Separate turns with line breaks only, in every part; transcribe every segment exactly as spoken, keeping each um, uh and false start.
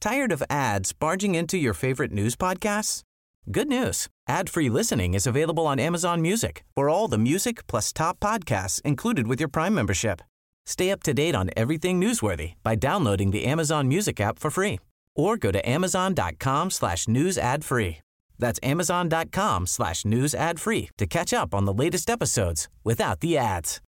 Tired of ads barging into your favorite news podcasts? Good news. Ad-free listening is available on Amazon Music for all the music plus top podcasts included with your Prime membership. Stay up to date on everything newsworthy by downloading the Amazon Music app for free or go to amazon.com slash news ad free. That's amazon.com slash news ad free to catch up on the latest episodes without the ads.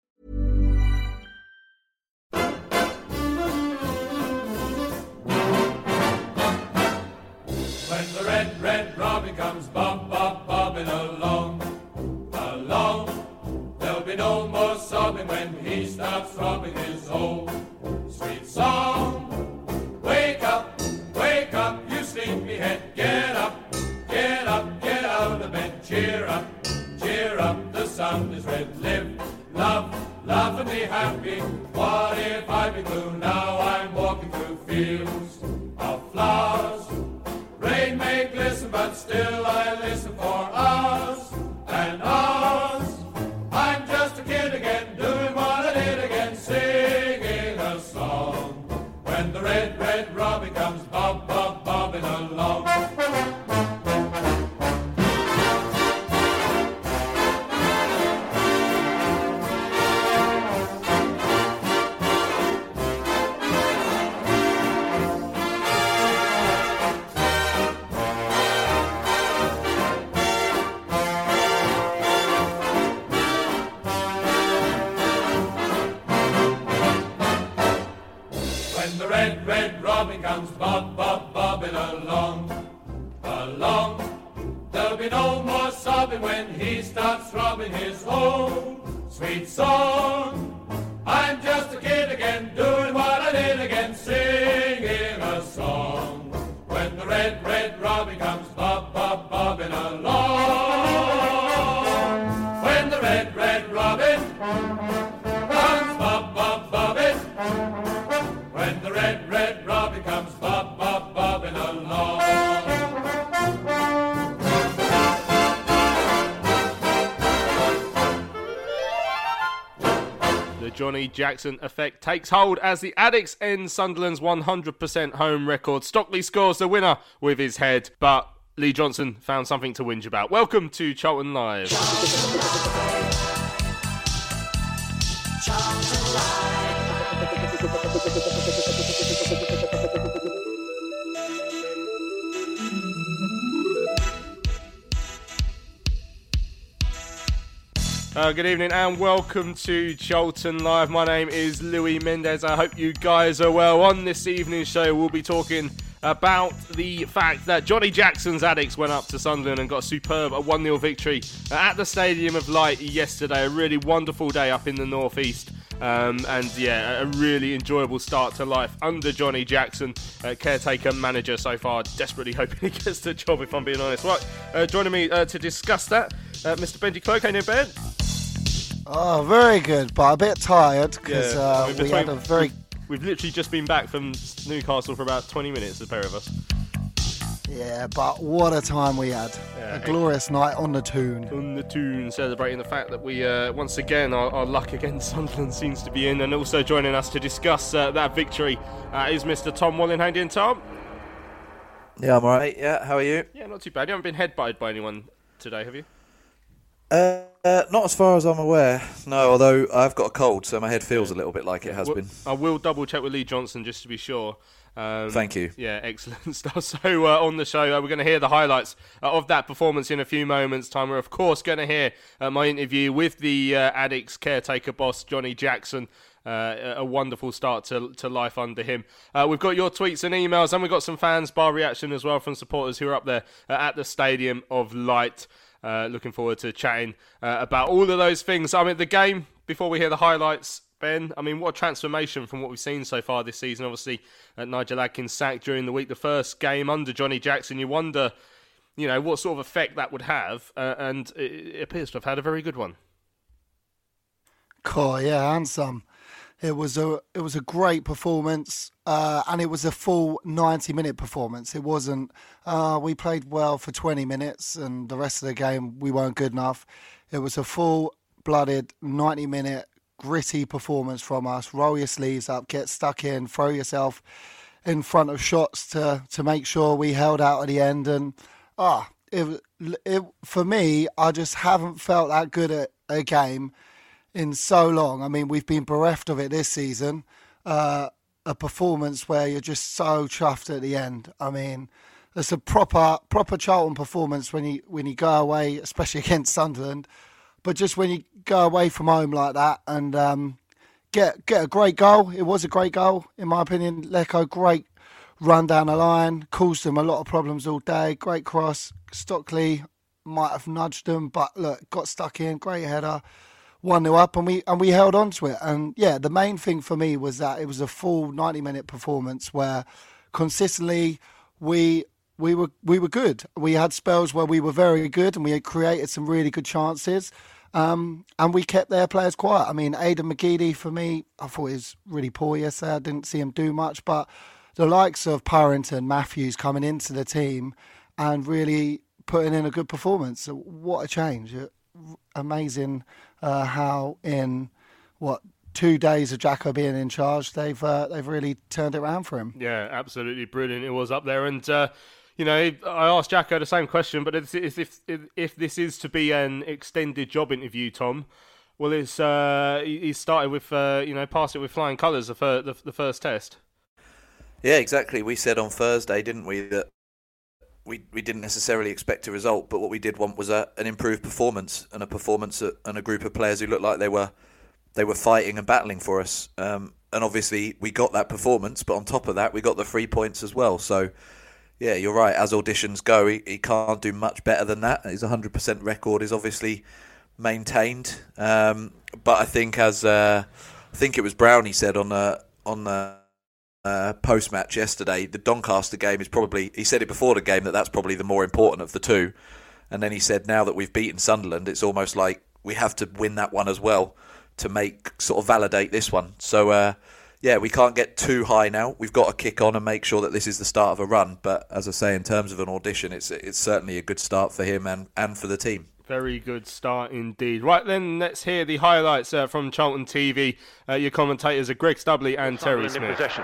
When the red, red robin comes bob, bob, bobbing along, along, there'll be no more sobbing when he starts throbbing his old sweet song. Wake up, wake up, you sleepyhead, get up, get up, get out of bed, cheer up, cheer up, the sun is red, live, love, laugh and be happy. What if I be blue? Now I'm walking through fields of flowers. Rain may glisten, but still I listen for hours and hours. I'm just a kid again, doing what I did again, singing a song. When the red, red robin comes bob, bob, bobbing along. Red, red robin comes bob, bob, bobbing along, along. There'll be no more sobbing when he starts throbbing his whole sweet song. I'm just a kid again, doing what I did again, singing a song. When the red, red robin comes bob, bob, bobbing along. When the red, red robin comes bob, bob, bobbing. When the red, red robin comes bob, bob, bobbing along.
The Johnny Jackson effect takes hold as the Addicts end Sunderland's one hundred percent home record. Stockley scores the winner with his head, but Lee Johnson found something to whinge about. Welcome to Charlton Live. Charlton Live. Uh, good evening and welcome to Charlton Live. My name is Louis Mendez. I hope you guys are well. On this evening's show, we'll be talking about the fact that Johnny Jackson's Addicts went up to Sunderland and got a superb one nil victory at the Stadium of Light yesterday. A really wonderful day up in the northeast. Um, and yeah, a really enjoyable start to life under Johnny Jackson, uh, caretaker manager so far. Desperately hoping he gets the job, if I'm being honest. Right, uh, joining me uh, to discuss that, uh, Mister Benji Cloak. How you doing, Ben?
Oh, very good, but a bit tired because
yeah,
uh,
I mean,
we had a very...
We've, we've literally just been back from Newcastle for about twenty minutes, the pair of us.
Yeah, but what a time we had.
Yeah,
a glorious night on the tune.
On the tune, celebrating the fact that we, uh, once again, our, our luck against Sunderland seems to be in. And also joining us to discuss uh, that victory uh, is Mister Tom Walling. How you doing, Tom?
Yeah, I'm alright. Yeah, how are you?
Yeah, not too bad. You haven't been headbutted by anyone today, have you?
Uh, uh, not as far as I'm aware. No, although I've got a cold, so my head feels a little bit like it has
well,
been.
I will double check with Lee Johnson just to be sure. Um,
Thank you.
Yeah, excellent stuff. So uh, on the show, uh, we're going to hear the highlights uh, of that performance in a few moments' time. We're, of course, going to hear uh, my interview with the uh, Addicts caretaker boss, Johnny Jackson. Uh, a wonderful start to to life under him. Uh, we've got your tweets and emails, and we've got some fans' bar reaction as well from supporters who are up there uh, at the Stadium of Light. Uh, looking forward to chatting uh, about all of those things. I mean, the game, before we hear the highlights, Ben, I mean, what a transformation from what we've seen so far this season. Obviously, uh, Nigel Adkins sacked during the week. The first game under Johnny Jackson, you wonder, you know, what sort of effect that would have. Uh, and it, it appears to have had a very good one.
Cool, yeah, and some. It was a it was a great performance, uh, and it was a full ninety minute performance. It wasn't uh, we played well for twenty minutes, and the rest of the game we weren't good enough. It was a full blooded ninety minute gritty performance from us. Roll your sleeves up, get stuck in, throw yourself in front of shots to, to make sure we held out at the end. And ah, it, it for me, I just haven't felt that good at a game in so long. I mean, we've been bereft of it this season. Uh, a performance where you're just so chuffed at the end. I mean, it's a proper proper Charlton performance when you when you go away, especially against Sunderland. But just when you go away from home like that and um, get get a great goal. It was a great goal, in my opinion. Lecco, great run down the line, caused them a lot of problems all day. Great cross. Stockley might have nudged them, but look, got stuck in. Great header. one nil up, and we and we held on to it. And yeah, the main thing for me was that it was a full ninety minute performance where consistently we we were we were good. We had spells where we were very good, and we had created some really good chances. Um, and we kept their players quiet. I mean, Aidan McGeady, for me, I thought he was really poor yesterday. I didn't see him do much, but the likes of Parrington, Matthews coming into the team and really putting in a good performance. So what a change. Amazing uh, how in, what, two days of Jacko being in charge, they've uh, they've really turned it around for him.
Yeah, absolutely brilliant. It was up there. And, uh, you know, I asked Jacko the same question, but if, if, if, if this is to be an extended job interview, Tom, well, it's, uh, he started with, uh, you know, passed it with flying colours the, fir- the, the first test.
Yeah, exactly. We said on Thursday, didn't we, that we we didn't necessarily expect a result, but what we did want was a, an improved performance and a performance and a group of players who looked like they were they were fighting and battling for us. Um, and obviously we got that performance, but on top of that, we got the three points as well. So, yeah, you're right. As auditions go, he, he can't do much better than that. His one hundred percent record is obviously maintained. Um, but I think, as uh, I think it was Brownie said on the on the uh, post match yesterday, the Doncaster game is probably. He said it before the game that that's probably the more important of the two. And then he said, now that we've beaten Sunderland, it's almost like we have to win that one as well to make sort of validate this one. So. Uh, Yeah, we can't get too high now. We've got to kick on and make sure that this is the start of a run. But as I say, in terms of an audition, it's it's certainly a good start for him and, and for the team.
Very good start indeed. Right then, let's hear the highlights uh, from Charlton T V. Uh, your commentators are Greg Stubley and Terry Smith.
In possession.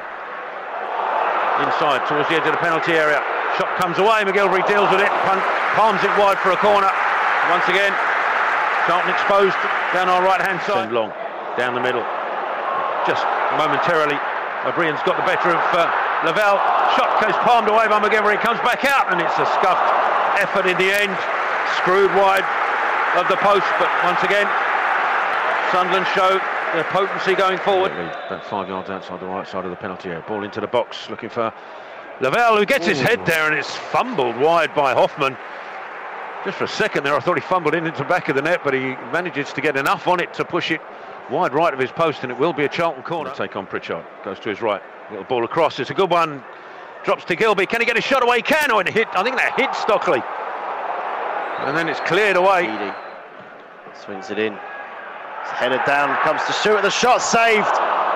Inside, towards the edge of the penalty area. Shot comes away, McGilvery deals with it, palms it wide for a corner. Once again, Charlton exposed down our right-hand side. Send long, down the middle. Just momentarily, O'Brien's got the better of uh, Lavelle. Shot goes palmed away by McGilvery, comes back out, and it's a scuffed effort in the end. Screwed wide of the post, but once again, Sunderland show their potency going forward. About five yards outside the right side of the penalty area. Ball into the box, looking for Lavelle, who gets Ooh. his head there, and it's fumbled wide by Hoffman. Just for a second there, I thought he fumbled in into the back of the net, but he manages to get enough on it to push it wide right of his post, and it will be a Charlton corner. Take on Pritchard, goes to his right, little ball across, it's a good one, drops to Gilby, can he get a shot away? He can, oh, it hit, I think that hit Stockley, and then it's cleared away.
Eadie swings it in, it's headed down, comes to shoot, the shot saved,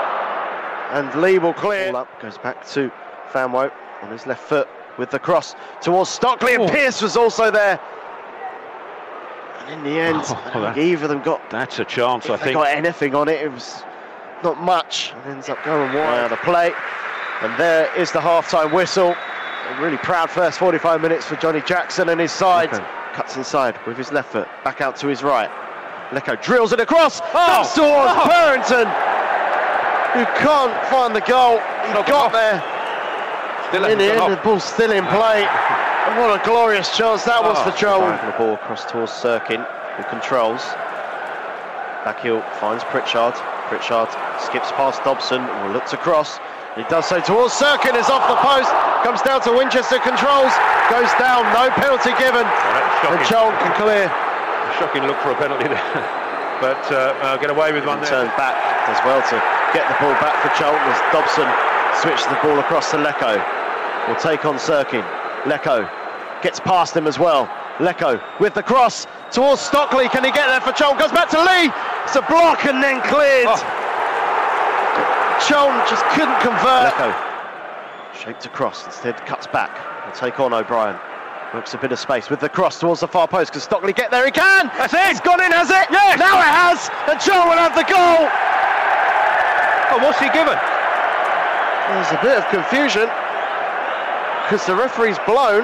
and Lee will clear. Ball up, goes back to Fanwo on his left foot with the cross towards Stockley, and Pearce was also there. In the end, oh, I think either of them got.
That's a chance, I
they
think.
Got anything on it? It was not much. It ends up going wide out of play, and there is the half-time whistle. A really proud first forty-five minutes for Johnny Jackson and his side. Okay. Cuts inside with his left foot, back out to his right. Lecco drills it across. Oh. That's towards oh. Parrington, who can't find the goal. He got off. there. Still in the end, the ball's still in play. And what a glorious chance that was oh, for Charlton. The ball across towards Sirkin, who controls. Backheel finds Pritchard. Pritchard skips past Dobson, or looks across. He does so towards Sirkin, is off the post, comes down to Winchester, controls, goes down, no penalty given. Oh, and Charlton can clear.
A shocking look for a penalty there. But uh, uh, get away with one there.
Turn back as well to get the ball back for Charlton as Dobson switches the ball across to Lecco. Will take on Sirkin. Lecco gets past him as well. Lecco with the cross towards Stockley. Can he get there for Charlton? Goes back to Lee. It's a block and then cleared. Oh. Charlton just couldn't convert. Lecco shaped across. Instead cuts back. Will take on O'Brien. Works a bit of space with the cross towards the far post. Can Stockley get there? He can.
That's it.
It's gone in, has it?
Yes.
Now it has. And Charlton will have the goal.
Oh, what's he given?
There's a bit of confusion because the referee's blown.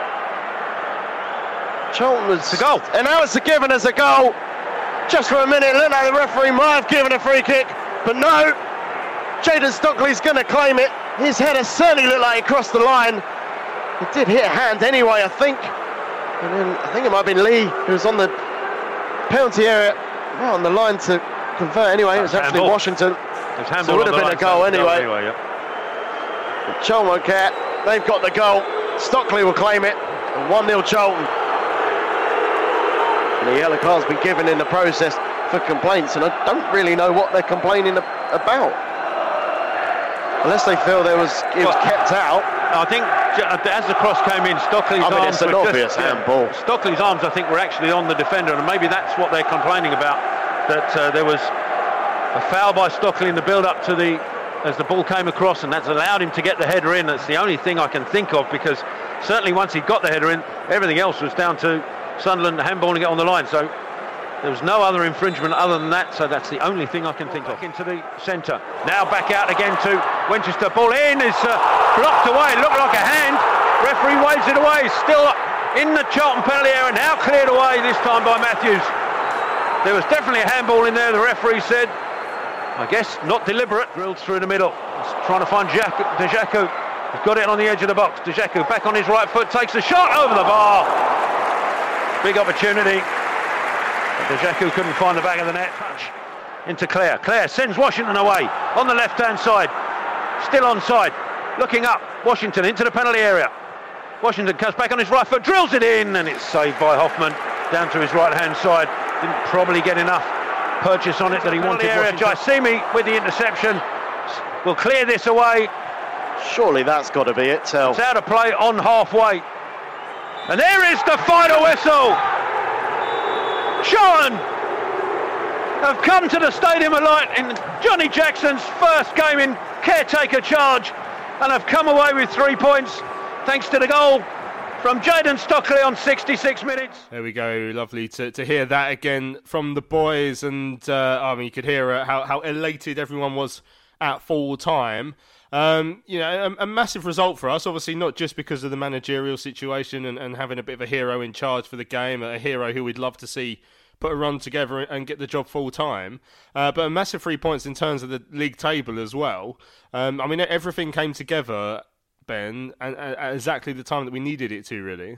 Charlton was
a goal,
and now it's a given as a goal. Just for a minute, it looked like the referee might have given a free kick, but no. Jayden Stockley's going to claim it. His header certainly looked like it crossed the line. It did hit a hand anyway, I think. And then I think it might have been Lee who was on the penalty area, well, on the line to convert anyway. It was
That's
actually
handball.
Washington.
So
it would have been
line,
a goal
so
anyway.
anyway yeah.
But Charlton won't care. They've got the goal. Stockley will claim it. one nil Charlton. And the yellow card's been given in the process for complaints, and I don't really know what they're complaining about. Unless they feel there was it was
well,
kept out.
I think as the cross came in, Stockley's
I mean,
arms
it's an
were
obvious
just, yeah,
handball.
Stockley's arms, I think, were actually on the defender, and maybe that's what they're complaining about. That uh, there was a foul by Stockley in the build-up to the as the ball came across, and that's allowed him to get the header in. That's the only thing I can think of, because certainly once he got the header in, everything else was down to Sunderland handballing it on the line. So there was no other infringement other than that, so that's the only thing I can think of. Into the centre. Now back out again to Winchester. Ball in is uh, blocked away. It looked like a hand. Referee waves it away. Still in the Charlton penalty area. Now cleared away, this time by Matthews. There was definitely a handball in there, the referee said. I guess not deliberate. Drilled through the middle. He's trying to find Jack- Dejaku. He's got it on the edge of the box. Dejaku back on his right foot. Takes a shot over the bar. Big opportunity. Dejaku couldn't find the back of the net. Touch into Clare. Clare sends Washington away on the left-hand side. Still onside. Looking up. Washington into the penalty area. Washington comes back on his right foot, drills it in, and it's saved by Hoffman down to his right-hand side. Didn't probably get enough purchase on it that he wanted. Area. Jaisimi with the interception will clear this away.
Surely that's got to be it, Tel.
It's out of play on halfway. And there is the final whistle. Charlton have come to the Stadium of Light in Johnny Jackson's first game in caretaker charge and have come away with three points thanks to the goal from Jayden Stockley on sixty-six minutes.
There we go. Lovely to, to hear that again from the boys. And uh, I mean, you could hear uh, how, how elated everyone was at full time. Um, you know, a, a massive result for us, obviously not just because of the managerial situation and, and having a bit of a hero in charge for the game, a hero who we'd love to see put a run together and get the job full time, uh, but a massive three points in terms of the league table as well. Um, I mean, everything came together, Ben, and, and at exactly the time that we needed it to, really.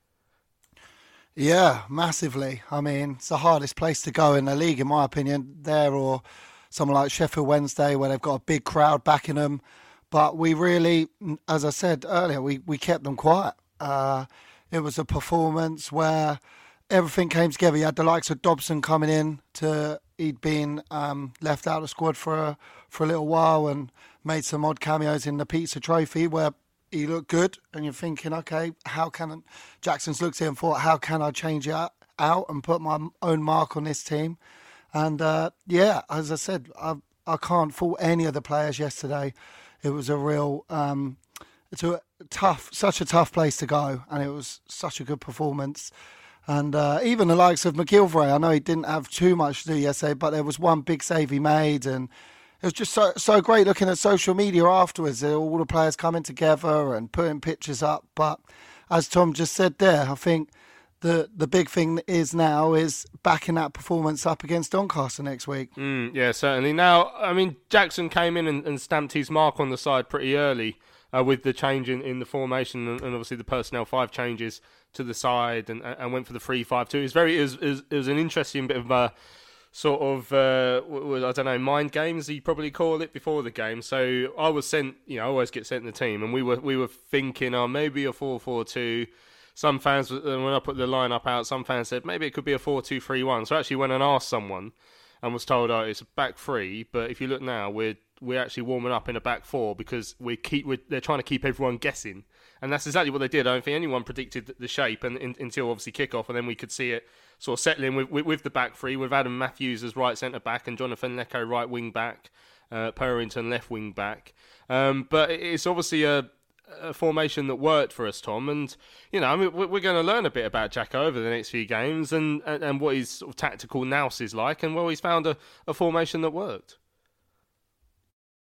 Yeah, massively. I mean, it's the hardest place to go in the league, in my opinion, there or someone like Sheffield Wednesday, where they've got a big crowd backing them. But we really, as I said earlier, we, we kept them quiet. Uh, it was a performance where everything came together. You had the likes of Dobson coming in to he'd been um, left out of the squad for a, for a little while and made some odd cameos in the Pizza Trophy where he looked good. And you're thinking, okay, how can Jackson's looked at it and thought, how can I change it out and put my own mark on this team? And uh, yeah, as I said, I I can't fault any of the players yesterday. It was a real, um, it's a tough, such a tough place to go, and it was such a good performance. And uh, even the likes of McGilvray, I know he didn't have too much to do yesterday, but there was one big save he made, and it was just so so great looking at social media afterwards. All the players coming together and putting pictures up. But as Tom just said there, I think the the big thing is now is backing that performance up against Doncaster next week.
Mm, yeah, certainly. Now, I mean, Jackson came in and, and stamped his mark on the side pretty early uh, with the change in, in the formation and, and obviously the personnel five changes to the side and, and went for the three five two. It was very, it was, it was, it was an interesting bit of a sort of, uh, I don't know, mind games, you probably call it, before the game. So I was sent, you know, I always get sent the team, and we were we were thinking, oh, maybe a four four two. Some fans, when I put the lineup out, some fans said maybe it could be a four two three one. So I actually went and asked someone and was told, oh, it's a back three. But if you look now, we're we're actually warming up in a back four because we keep we're, they're trying to keep everyone guessing. And that's exactly what they did. I don't think anyone predicted the shape and, in, until obviously kick-off, and then we could see it sort of settling with, with, with the back three, with Adam Matthews as right centre-back and Jonathan Leko right wing-back, uh, Purrington left wing-back. Um, but it's obviously a... a formation that worked for us, Tom, and you know, I mean, we're going to learn a bit about Jacko over the next few games, and, and, and what his sort of tactical nous is like, and well, he's found a, a formation that worked.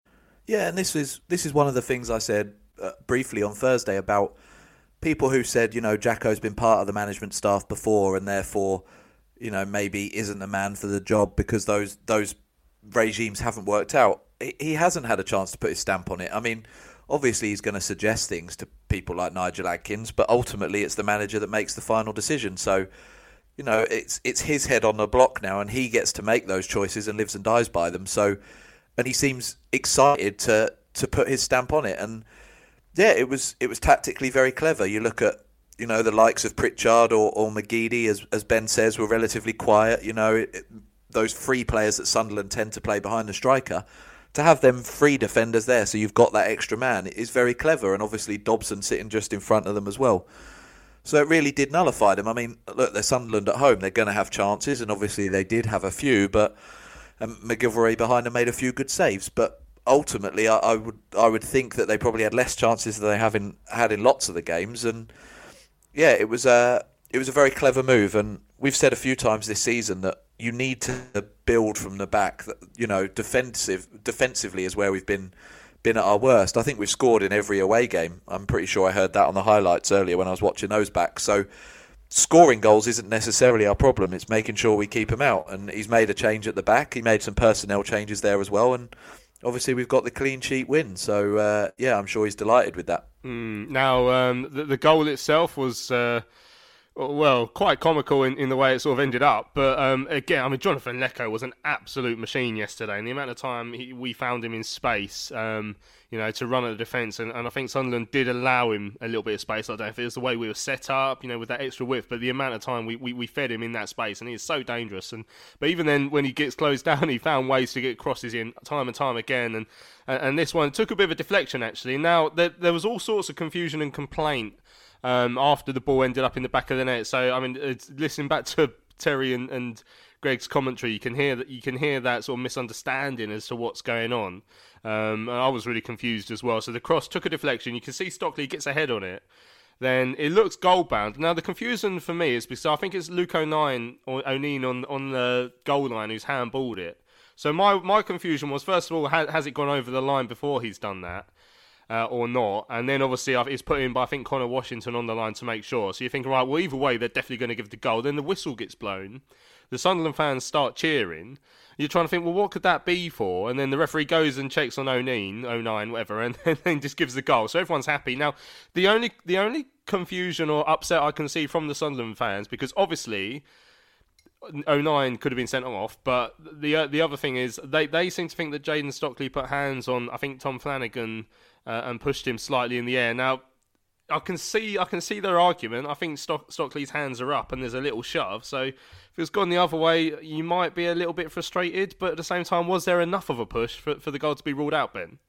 Yeah, and this is this is one of the things I said uh, briefly on Thursday about people who said, you know, Jacko's been part of the management staff before and therefore, you know, maybe isn't a man for the job because those those regimes haven't worked out. He hasn't had a chance to put his stamp on it. I mean, obviously he's going to suggest things to people like Nigel Adkins, but ultimately it's the manager that makes the final decision. So, you know, it's it's his head on the block now, and he gets to make those choices and lives and dies by them. So, and he seems excited to to put his stamp on it. And yeah, it was it was tactically very clever. You look at, you know, the likes of Pritchard or, or McGeady, as as Ben says, were relatively quiet. You know, it, those free players that Sunderland tend to play behind the striker. To have them free defenders there, so you've got that extra man, is very clever. And obviously Dobson sitting just in front of them as well. So it really did nullify them. I mean, look, they're Sunderland at home. They're going to have chances, and obviously they did have a few. But um, McGilvray behind them made a few good saves. But ultimately, I, I would I would think that they probably had less chances than they have in, had in lots of the games. And yeah, it was a it was a very clever move. And we've said a few times this season that you need to build from the back. You know, defensive defensively is where we've been been at our worst. I think we've scored in every away game. I'm pretty sure I heard that on the highlights earlier when I was watching those back. So scoring goals isn't necessarily our problem. It's making sure we keep them out. And he's made a change at the back. He made some personnel changes there as well. And obviously we've got the clean sheet win. So uh, yeah, I'm sure he's delighted with that.
Mm, now um, the, the goal itself was. Uh... Well, quite comical in, in the way it sort of ended up. But um, again, I mean, Jonathan Leko was an absolute machine yesterday. And the amount of time he, we found him in space, um, you know, to run at the defence. And, and I think Sunderland did allow him a little bit of space. I don't know if it was the way we were set up, you know, with that extra width. But the amount of time we, we, we fed him in that space. And he is so dangerous. And But even then, when he gets closed down, he found ways to get crosses in time and time again. And, and, and this one took a bit of a deflection, actually. Now, there, there was all sorts of confusion and complaint Um, after the ball ended up in the back of the net. So I mean, it's, listening back to Terry and, and Greg's commentary, you can hear that you can hear that sort of misunderstanding as to what's going on. Um, and I was really confused as well. So the cross took a deflection. You can see Stockley gets a head on it. Then it looks goal bound. Now the confusion for me is because I think it's Luke O'Nien or O'Neill on on the goal line who's handballed it. So my my confusion was, first of all, has, has it gone over the line before he's done that? Uh, or not, and then obviously it's put in by I think Connor Washington on the line to make sure. So you think, right, well either way they're definitely going to give the goal. Then the whistle gets blown, the Sunderland fans start cheering. You're trying to think, well, what could that be for? And then the referee goes and checks on O'Neill, O'Nien, whatever, and then just gives the goal. So everyone's happy. Now the only the only confusion or upset I can see from the Sunderland fans, because obviously O'Nien could have been sent off, but the uh, the other thing is they, they seem to think that Jayden Stockley put hands on I think Tom Flanagan. Uh, and pushed him slightly in the air. Now, I can see I can see their argument. I think Stock, Stockley's hands are up and there's a little shove. So if it's gone the other way, you might be a little bit frustrated. But at the same time, was there enough of a push for, for the goal to be ruled out, Ben?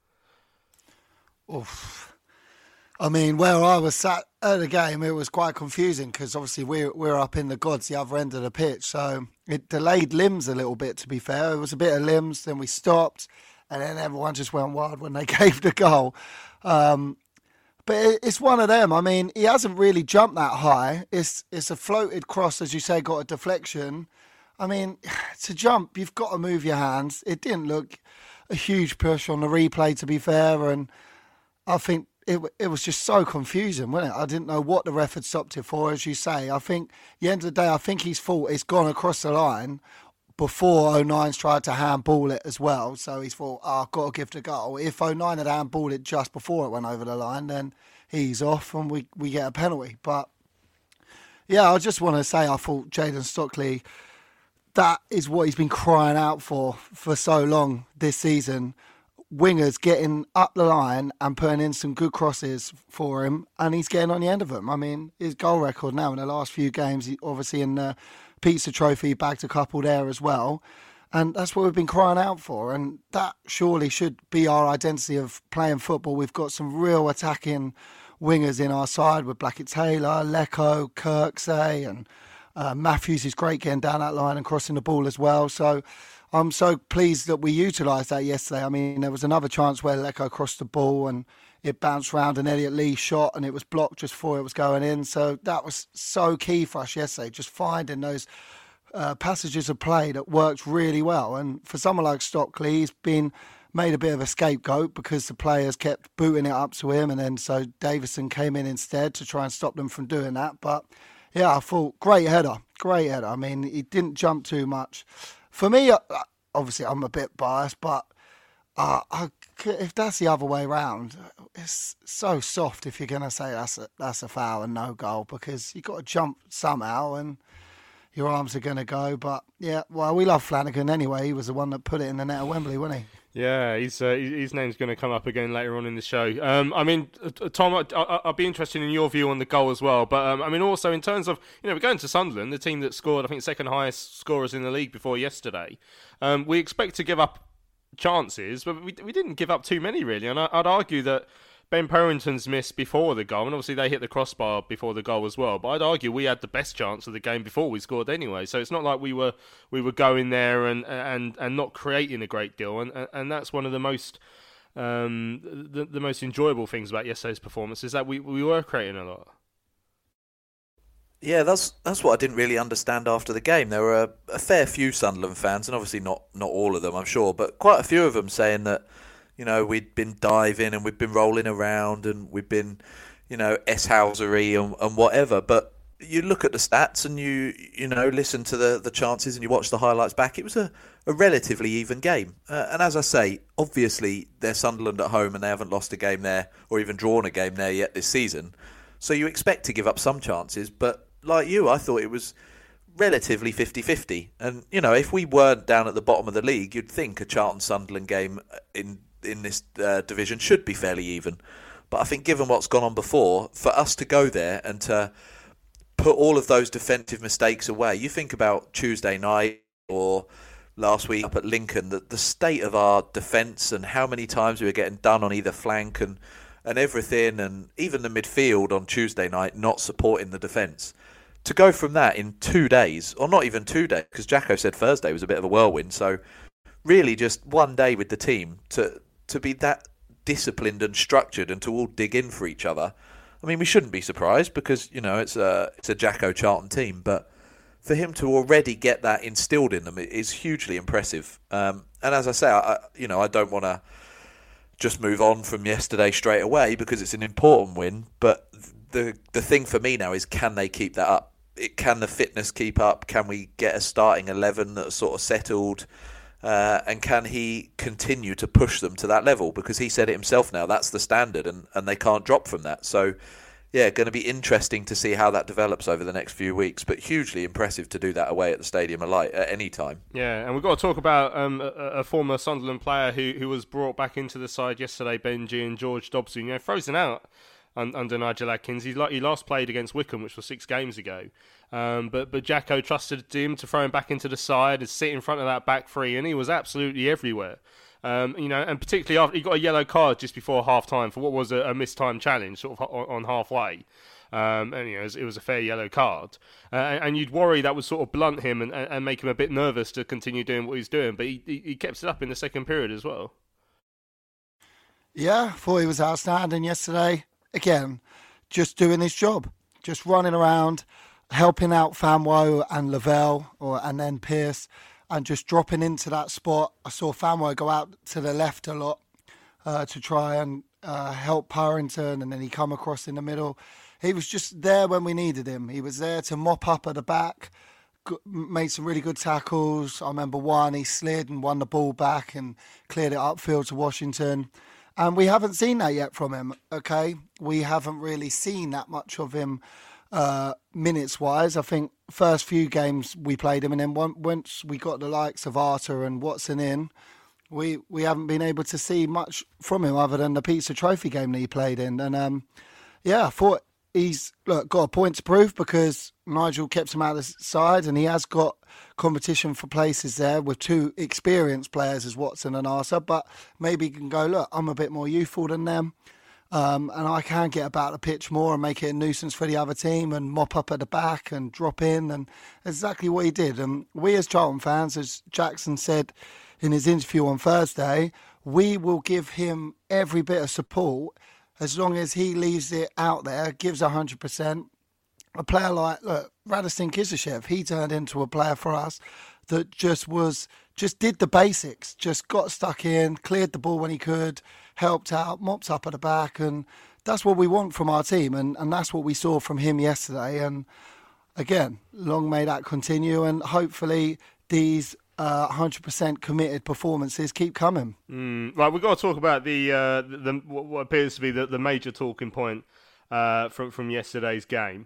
Oof. I mean, where I was sat at the game, it was quite confusing because obviously we're, we're up in the gods, the other end of the pitch. So it delayed limbs a little bit, to be fair. It was a bit of limbs, then we stopped. And then everyone just went wild when they gave the goal. Um, but it's one of them. I mean, he hasn't really jumped that high. It's it's a floated cross, as you say, got a deflection. I mean, to jump, you've got to move your hands. It didn't look a huge push on the replay, to be fair. And I think it it was just so confusing, wasn't it? I didn't know what the ref had stopped it for, as you say. I think, at the end of the day, I think he's thought it's gone across the line before O'Nien's tried to handball it as well. So he's thought, oh, I've got to give the goal. If O'Nien had handballed it just before it went over the line, then he's off and we, we get a penalty. But, yeah, I just want to say I thought Jayden Stockley, that is what he's been crying out for for so long this season. Wingers getting up the line and putting in some good crosses for him, and he's getting on the end of them. I mean, his goal record now in the last few games, he, obviously in the Pizza Trophy, bagged a couple there as well. And that's what we've been crying out for. And that surely should be our identity of playing football. We've got some real attacking wingers in our side with Blackett Taylor, Leko, Kirksey, and uh, Matthews is great getting down that line and crossing the ball as well. So I'm so pleased that we utilised that yesterday. I mean, there was another chance where Leko crossed the ball and it bounced round and Elliot Lee shot and it was blocked just before it was going in. So that was so key for us yesterday, just finding those uh, passages of play that worked really well. And for someone like Stockley, he's been made a bit of a scapegoat because the players kept booting it up to him, and then so Davison came in instead to try and stop them from doing that. But yeah, I thought great header, great header. I mean, he didn't jump too much. For me, obviously, I'm a bit biased, but uh, I, if that's the other way around, it's so soft if you're going to say that's a, that's a foul and no goal, because you've got to jump somehow and your arms are going to go. But yeah, well, we love Flanagan anyway. He was the one that put it in the net at Wembley, wasn't he?
Yeah, he's, uh, his name's going to come up again later on in the show. Um, I mean, Tom, I, I, I'll be interested in your view on the goal as well. But um, I mean, also in terms of, you know, we're going to Sunderland, the team that scored, I think, second highest scorers in the league before yesterday. Um, we expect to give up chances, but we we didn't give up too many really. And I, I'd argue that Ben Purrington's miss before the goal, and obviously they hit the crossbar before the goal as well, but I'd argue we had the best chance of the game before we scored anyway. So it's not like we were we were going there and and, and not creating a great deal, and and that's one of the most um, the, the most enjoyable things about yesterday's performance, is that we, we were creating a lot.
Yeah, that's that's what I didn't really understand after the game. There were a, a fair few Sunderland fans, and obviously not, not all of them, I'm sure, but quite a few of them saying that, you know, we'd been diving and we'd been rolling around and we'd been, you know, S-housery and, and whatever. But you look at the stats and you, you know, listen to the, the chances and you watch the highlights back. It was a, a relatively even game. Uh, and as I say, obviously they're Sunderland at home and they haven't lost a game there or even drawn a game there yet this season. So you expect to give up some chances. But like you, I thought it was relatively fifty-fifty. And, you know, if we weren't down at the bottom of the league, you'd think a Charlton-Sunderland game in in this uh, division should be fairly even. But I think given what's gone on before, for us to go there and to put all of those defensive mistakes away, you think about Tuesday night or last week up at Lincoln, the, the state of our defence and how many times we were getting done on either flank and, and everything, and even the midfield on Tuesday night not supporting the defence. To go from that in two days, or not even two days, because Jacko said Thursday was a bit of a whirlwind, so really just one day with the team to to be that disciplined and structured and to all dig in for each other. I mean, we shouldn't be surprised because, you know, it's a it's a Jacko Charlton team, but for him to already get that instilled in them is hugely impressive. Um, and as I say, I, you know, I don't want to just move on from yesterday straight away because it's an important win, but the the thing for me now is, can they keep that up? It, can the fitness keep up? Can we get a starting eleven that's sort of settled? Uh, and can he continue to push them to that level? Because he said it himself now, that's the standard, and, and they can't drop from that. So, yeah, going to be interesting to see how that develops over the next few weeks, but hugely impressive to do that away at the Stadium of Light at any time.
Yeah, and we've got to talk about um, a, a former Sunderland player who, who was brought back into the side yesterday, Benji, and George Dobson. You know, frozen out under Nigel Adkins. He, he last played against Wycombe, which was six games ago. Um, but but Jacko trusted him to throw him back into the side and sit in front of that back three, and he was absolutely everywhere. Um, you know, and particularly after he got a yellow card just before half time for what was a, a mistimed challenge, sort of on, on halfway. Um, and you know, it was, it was a fair yellow card, uh, and, and you'd worry that would sort of blunt him and, and make him a bit nervous to continue doing what he's doing. But he, he, he kept it up in the second period as well.
Yeah, I thought he was outstanding yesterday. Again, just doing his job, just running around, helping out Famwo and Lavelle, or and then Pearce, and just dropping into that spot. I saw Famwo go out to the left a lot uh, to try and uh, help Purrington, and then he come across in the middle. He was just there when we needed him. He was there to mop up at the back, made some really good tackles. I remember one, he slid and won the ball back and cleared it upfield to Washington. And we haven't seen that yet from him, okay? We haven't really seen that much of him uh, minutes-wise. I think first few games we played him, and then once we got the likes of Arter and Watson in, we, we haven't been able to see much from him other than the Pizza Trophy game that he played in. And, um, yeah, I thought he's look, got a point to prove because Nigel kept him out of the side, and he has got competition for places there with two experienced players as Watson and Arthur, but maybe he can go, look, I'm a bit more youthful than them, um, and I can get about the pitch more and make it a nuisance for the other team and mop up at the back and drop in, and exactly what he did. And we as Charlton fans, as Jackson said in his interview on Thursday, we will give him every bit of support as long as he leaves it out there, gives one hundred percent. A player like, look, Radostin Kizishev, he turned into a player for us that just was just did the basics, just got stuck in, cleared the ball when he could, helped out, mopped up at the back, and that's what we want from our team, and, and that's what we saw from him yesterday. And again, long may that continue, and hopefully these uh, one hundred percent committed performances keep coming.
Mm, right, we've got to talk about the, uh, the, the what appears to be the, the major talking point uh, from from yesterday's game.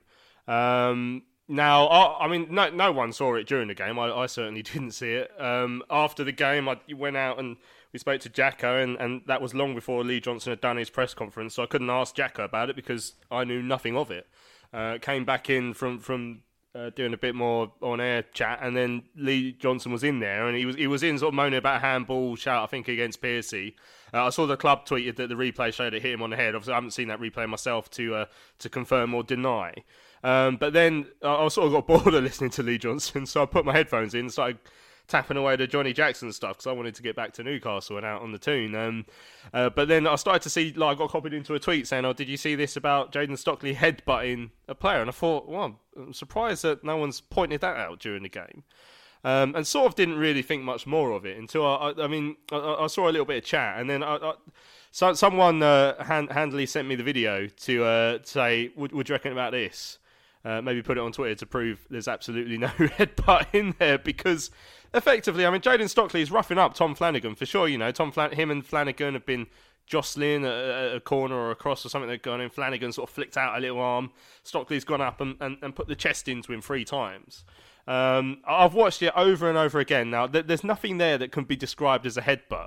Um, now, I, I mean, no no one saw it during the game. I, I certainly didn't see it. Um, after the game, I went out and we spoke to Jacko, and, and that was long before Lee Johnson had done his press conference, so I couldn't ask Jacko about it because I knew nothing of it. Uh, came back in from from uh, doing a bit more on-air chat, and then Lee Johnson was in there, and he was he was in sort of moaning about a handball shout, I think, against Piercy. Uh, I saw the club tweeted that the replay showed it hit him on the head. Obviously, I haven't seen that replay myself to uh, to confirm or deny. Um, but then I, I sort of got bored of listening to Lee Johnson, so I put my headphones in and started tapping away to Johnny Jackson stuff because I wanted to get back to Newcastle and out on the toon. Um, uh, but then I started to see, like, I got copied into a tweet saying, "Oh, did you see this about Jayden Stockley headbutting a player?" And I thought, well, I'm surprised that no one's pointed that out during the game. Um, and sort of didn't really think much more of it until I, I, I mean, I, I saw a little bit of chat, and then I, I, so, someone uh, hand, handily sent me the video to uh, say, "Would, would you reckon about this?" Uh, maybe put it on Twitter to prove there's absolutely no headbutt in there, because effectively, I mean, Jayden Stockley is roughing up Tom Flanagan for sure. You know, Tom Flan- him and Flanagan have been jostling a, a corner or a cross or something they've gone in. Flanagan sort of flicked out a little arm. Stockley's gone up and, and, and put the chest into him three times. Um, I've watched it over and over again now. There's nothing there that can be described as a headbutt.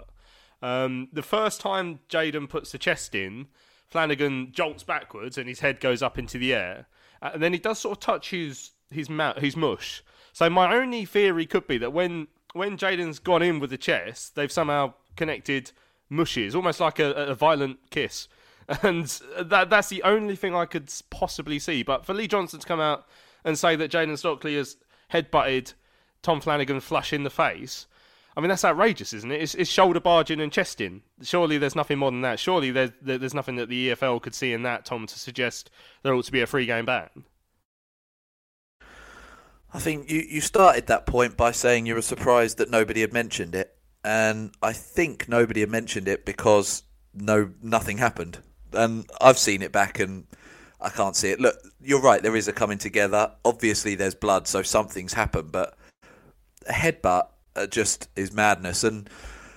Um, the first time Jayden puts the chest in, Flanagan jolts backwards and his head goes up into the air. Uh, and then he does sort of touch his his, mouth, his mush. So my only theory could be that when, when Jayden's gone in with the chest, they've somehow connected mushes, almost like a, a violent kiss. And that that's the only thing I could possibly see. But for Lee Johnson to come out and say that Jayden Stockley has headbutted Tom Flanagan flush in the face, I mean, that's outrageous, isn't it? It's, it's shoulder barging and chesting. Surely there's nothing more than that. Surely there's, there's nothing that the E F L could see in that, Tom, to suggest there ought to be a three-game ban.
I think you, you started that point by saying you were surprised that nobody had mentioned it. And I think nobody had mentioned it because no nothing happened. And I've seen it back and I can't see it. Look, you're right, there is a coming together. Obviously there's blood, so something's happened. But a headbutt uh, just is madness. And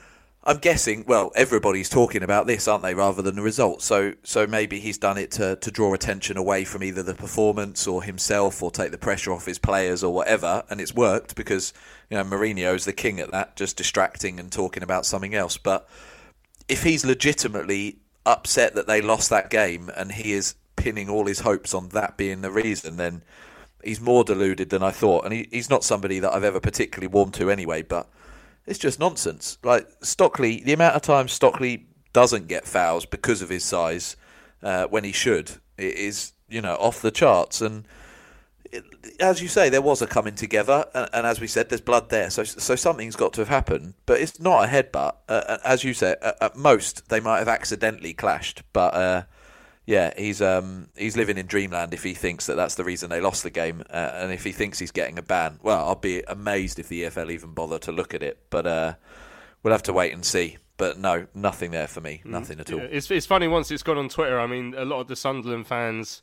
I'm guessing, well, everybody's talking about this, aren't they, rather than the result. So so maybe he's done it to, to draw attention away from either the performance or himself or take the pressure off his players or whatever. And it's worked because, you know, Mourinho's the king at that, just distracting and talking about something else. But if he's legitimately upset that they lost that game and he is pinning all his hopes on that being the reason, then he's more deluded than I thought. And he, he's not somebody that I've ever particularly warmed to anyway, but it's just nonsense. Like Stockley, the amount of times Stockley doesn't get fouls because of his size uh, when he should, it is, you know, off the charts. And it, as you say, there was a coming together, and, and as we said, there's blood there, so so something's got to have happened. But it's not a headbutt. Uh, as you said, at, at most they might have accidentally clashed. But uh, yeah, he's um, he's living in dreamland if he thinks that that's the reason they lost the game, uh, and if he thinks he's getting a ban. Well, I'll be amazed if the E F L even bother to look at it. But uh, we'll have to wait and see. But no, nothing there for me, nothing at all.
Yeah, it's it's funny once it's gone on Twitter. I mean, a lot of the Sunderland fans.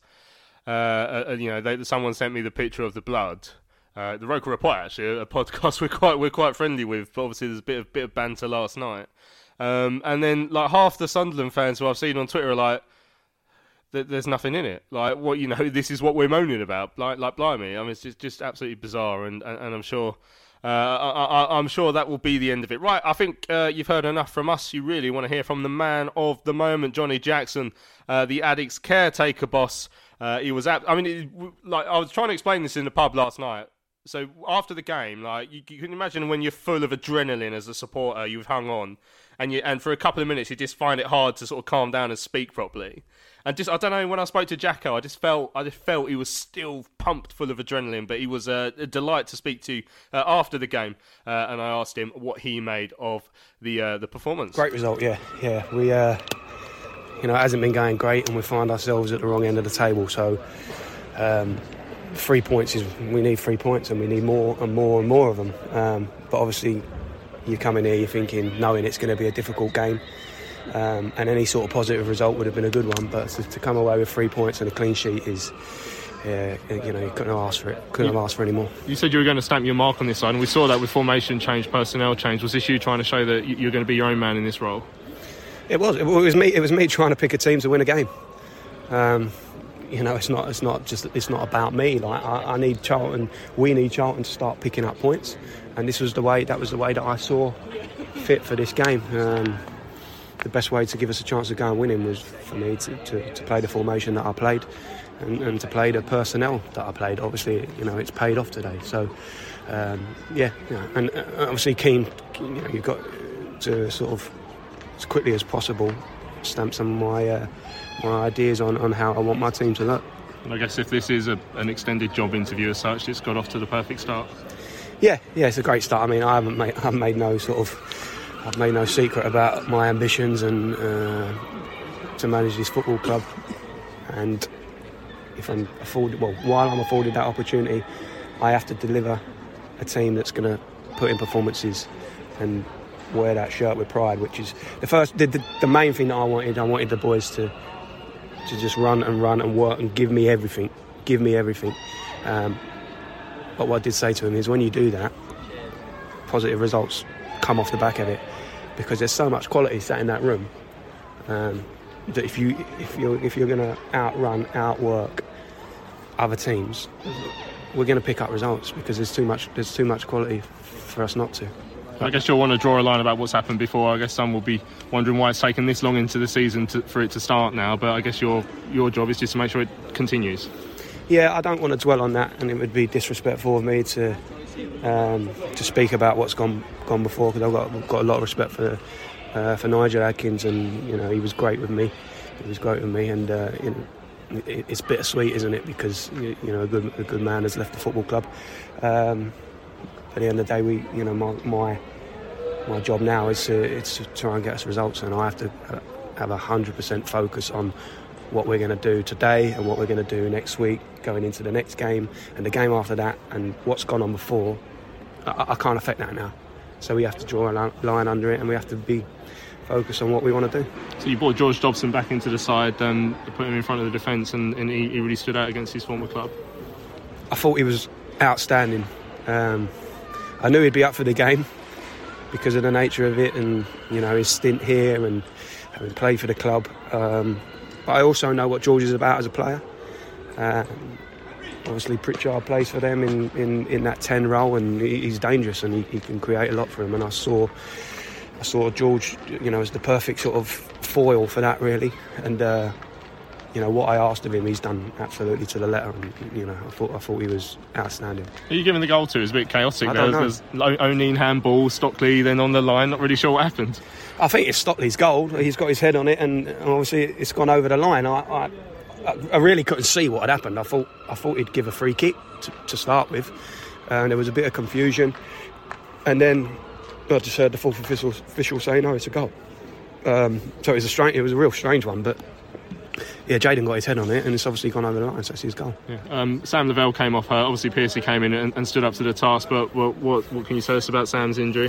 Uh, uh, you know, they, someone sent me the picture of the blood. Uh, the Roker Report, actually, a, a podcast we're quite we're quite friendly with. But obviously, there's a bit of bit of banter last night. Um, and then, like half the Sunderland fans who I've seen on Twitter are like, "There's nothing in it." Like, what you know, this is what we're moaning about. Like, like blimey. I mean, it's just, just absolutely bizarre. And, and, and I'm sure, uh, I, I, I'm sure that will be the end of it. Right? I think uh, you've heard enough from us. You really want to hear from the man of the moment, Johnny Jackson, uh, the Addicks caretaker boss. Uh, he was at, I mean, it, like I was trying to explain this in the pub last night. So after the game, like you, you can imagine when you're full of adrenaline as a supporter, you've hung on, and you and for a couple of minutes you just find it hard to sort of calm down and speak properly. And just I don't know, when I spoke to Jacko, I just felt I just felt he was still pumped full of adrenaline, but he was uh, a delight to speak to uh, after the game. Uh, and I asked him what he made of the uh, the performance.
Great result, yeah, yeah. We. Uh... You know, it hasn't been going great and we find ourselves at the wrong end of the table. So, um, three points is we need three points, and we need more and more and more of them. Um, but obviously, you come in here, you're thinking, knowing it's going to be a difficult game, um, and any sort of positive result would have been a good one. But to, to come away with three points and a clean sheet is, yeah, you know, you couldn't have asked for it. Couldn't have asked for any more.
You said you were going to stamp your mark on this side, and we saw that with formation change, personnel change. Was this you trying to show that you're going to be your own man in this role?
It was. It was me. It was me trying to pick a team to win a game. Um, you know, it's not. It's not just. It's not about me. Like I, I need Charlton. We need Charlton to start picking up points, and this was the way. That was the way that I saw fit for this game. Um, the best way to give us a chance of going winning was for me to, to, to play the formation that I played, and, and to play the personnel that I played. Obviously, you know, it's paid off today. So, um, yeah, you know, and obviously, keen. You know, you've got to sort of as quickly as possible stamp some of my uh, my ideas on, on how I want my team to look.
And I guess if this is a, an extended job interview as such, it's got off to the perfect start.
Yeah, yeah, it's a great start. I mean, I haven't made I've made no sort of I've made no secret about my ambitions and uh, to manage this football club. And if I'm afforded, well, while I'm afforded that opportunity, I have to deliver a team that's going to put in performances and wear that shirt with pride, which is the first, the, the, the main thing that I wanted. I wanted the boys to to just run and run and work and give me everything, give me everything. Um, but what I did say to him is, when you do that, positive results come off the back of it, because there's so much quality sat in that room um, that if you if you if you're going to outrun, outwork other teams, we're going to pick up results, because there's too much there's too much quality for us not to.
I guess you'll want to draw a line about what's happened before. I guess some will be wondering why it's taken this long into the season to, for it to start now. But I guess your your job is just to make sure it continues.
Yeah, I don't want to dwell on that, and it would be disrespectful of me to um, to speak about what's gone gone before, because I've got I've got a lot of respect for uh, for Nigel Adkins, and you know, he was great with me. He was great with me, and uh, you know, it, it's bittersweet, isn't it? Because you, you know, a good a good man has left the football club. Um, At the end of the day, we, you know, my my, my job now is to it's to try and get us results, and I have to have a hundred percent focus on what we're going to do today and what we're going to do next week, going into the next game and the game after that, and what's gone on before. I, I can't affect that now, so we have to draw a line under it, and we have to be focused on what we want to do.
So you brought George Dobson back into the side, um, put him in front of the defence, and, and he, he really stood out against his former club.
I thought he was outstanding. Um, I knew he'd be up for the game because of the nature of it, and you know, his stint here and having played for the club. Um, but I also know what George is about as a player. Uh, obviously, Pritchard plays for them in, in, in that ten role, and he, he's dangerous, and he, he can create a lot for him. And I saw, I saw George, you know, as the perfect sort of foil for that, really. And uh, you know, what I asked of him, he's done absolutely to the letter. And, you know, I thought I thought he was outstanding.
Who are you giving the goal to? It was a bit chaotic.
I don't
there was, know. There's O'Neill handball, Stockley then on the line. Not really sure what happened.
I think it's Stockley's goal. He's got his head on it, and obviously it's gone over the line. I, I, I really couldn't see what had happened. I thought I thought he'd give a free kick to, to start with, and there was a bit of confusion, and then I just heard the fourth official, official say, "No, it's a goal." Um, so it was a strange. It was a real strange one, but. Yeah, Jayden got his head on it, and it's obviously gone over the line, so it's his goal. Yeah.
Um, Sam Lavelle came off hurt. Obviously, Piercy came in and, and stood up to the task. But what, what, what can you tell us about Sam's injury?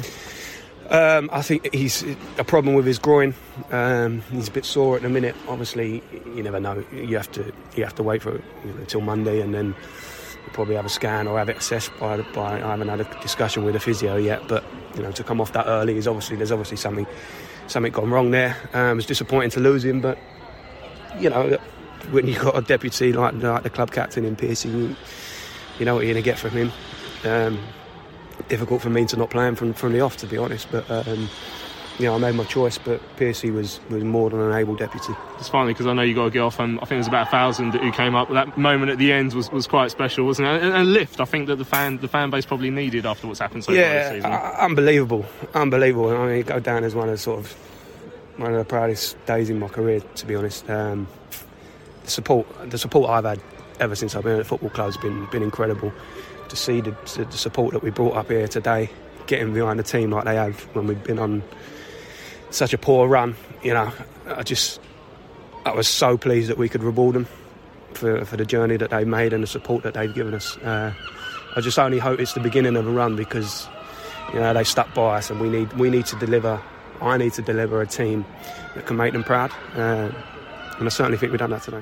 Um, I think he's a problem with his groin. Um, he's a bit sore at the minute. Obviously, you never know. You have to you have to wait for you know, until Monday, and then you'll probably have a scan or have it assessed by. by I haven't had a discussion with a physio yet, but you know, to come off that early is obviously there's obviously something something gone wrong there. Um, it's disappointing to lose him, but. You know, when you've got a deputy like, like the club captain in Piercy, you, you know what you're going to get from him. Um, difficult for me to not play him from, from the off, to be honest. But, um, you know, I made my choice, but Piercy was, was more than an able deputy.
It's funny, because I know you got to get off, and I think there's about a thousand who came up. That moment at the end was, was quite special, wasn't it? And a lift, I think, that the fan the fan base probably needed after what's happened so
yeah,
far this season.
Uh, unbelievable. Unbelievable. I mean, go down as one of sort of... one of the proudest days in my career, to be honest. Um, the support, the support I've had ever since I've been at the football club has been been incredible. To see the, the support that we brought up here today, getting behind the team like they have when we've been on such a poor run, you know, I just, I was so pleased that we could reward them. for, for the journey that they've made and the support that they've given us. Uh, I just only hope it's the beginning of a run, because you know they stuck by us, and we need we need to deliver. I need to deliver a team that can make them proud, uh, and I certainly think we've done that today.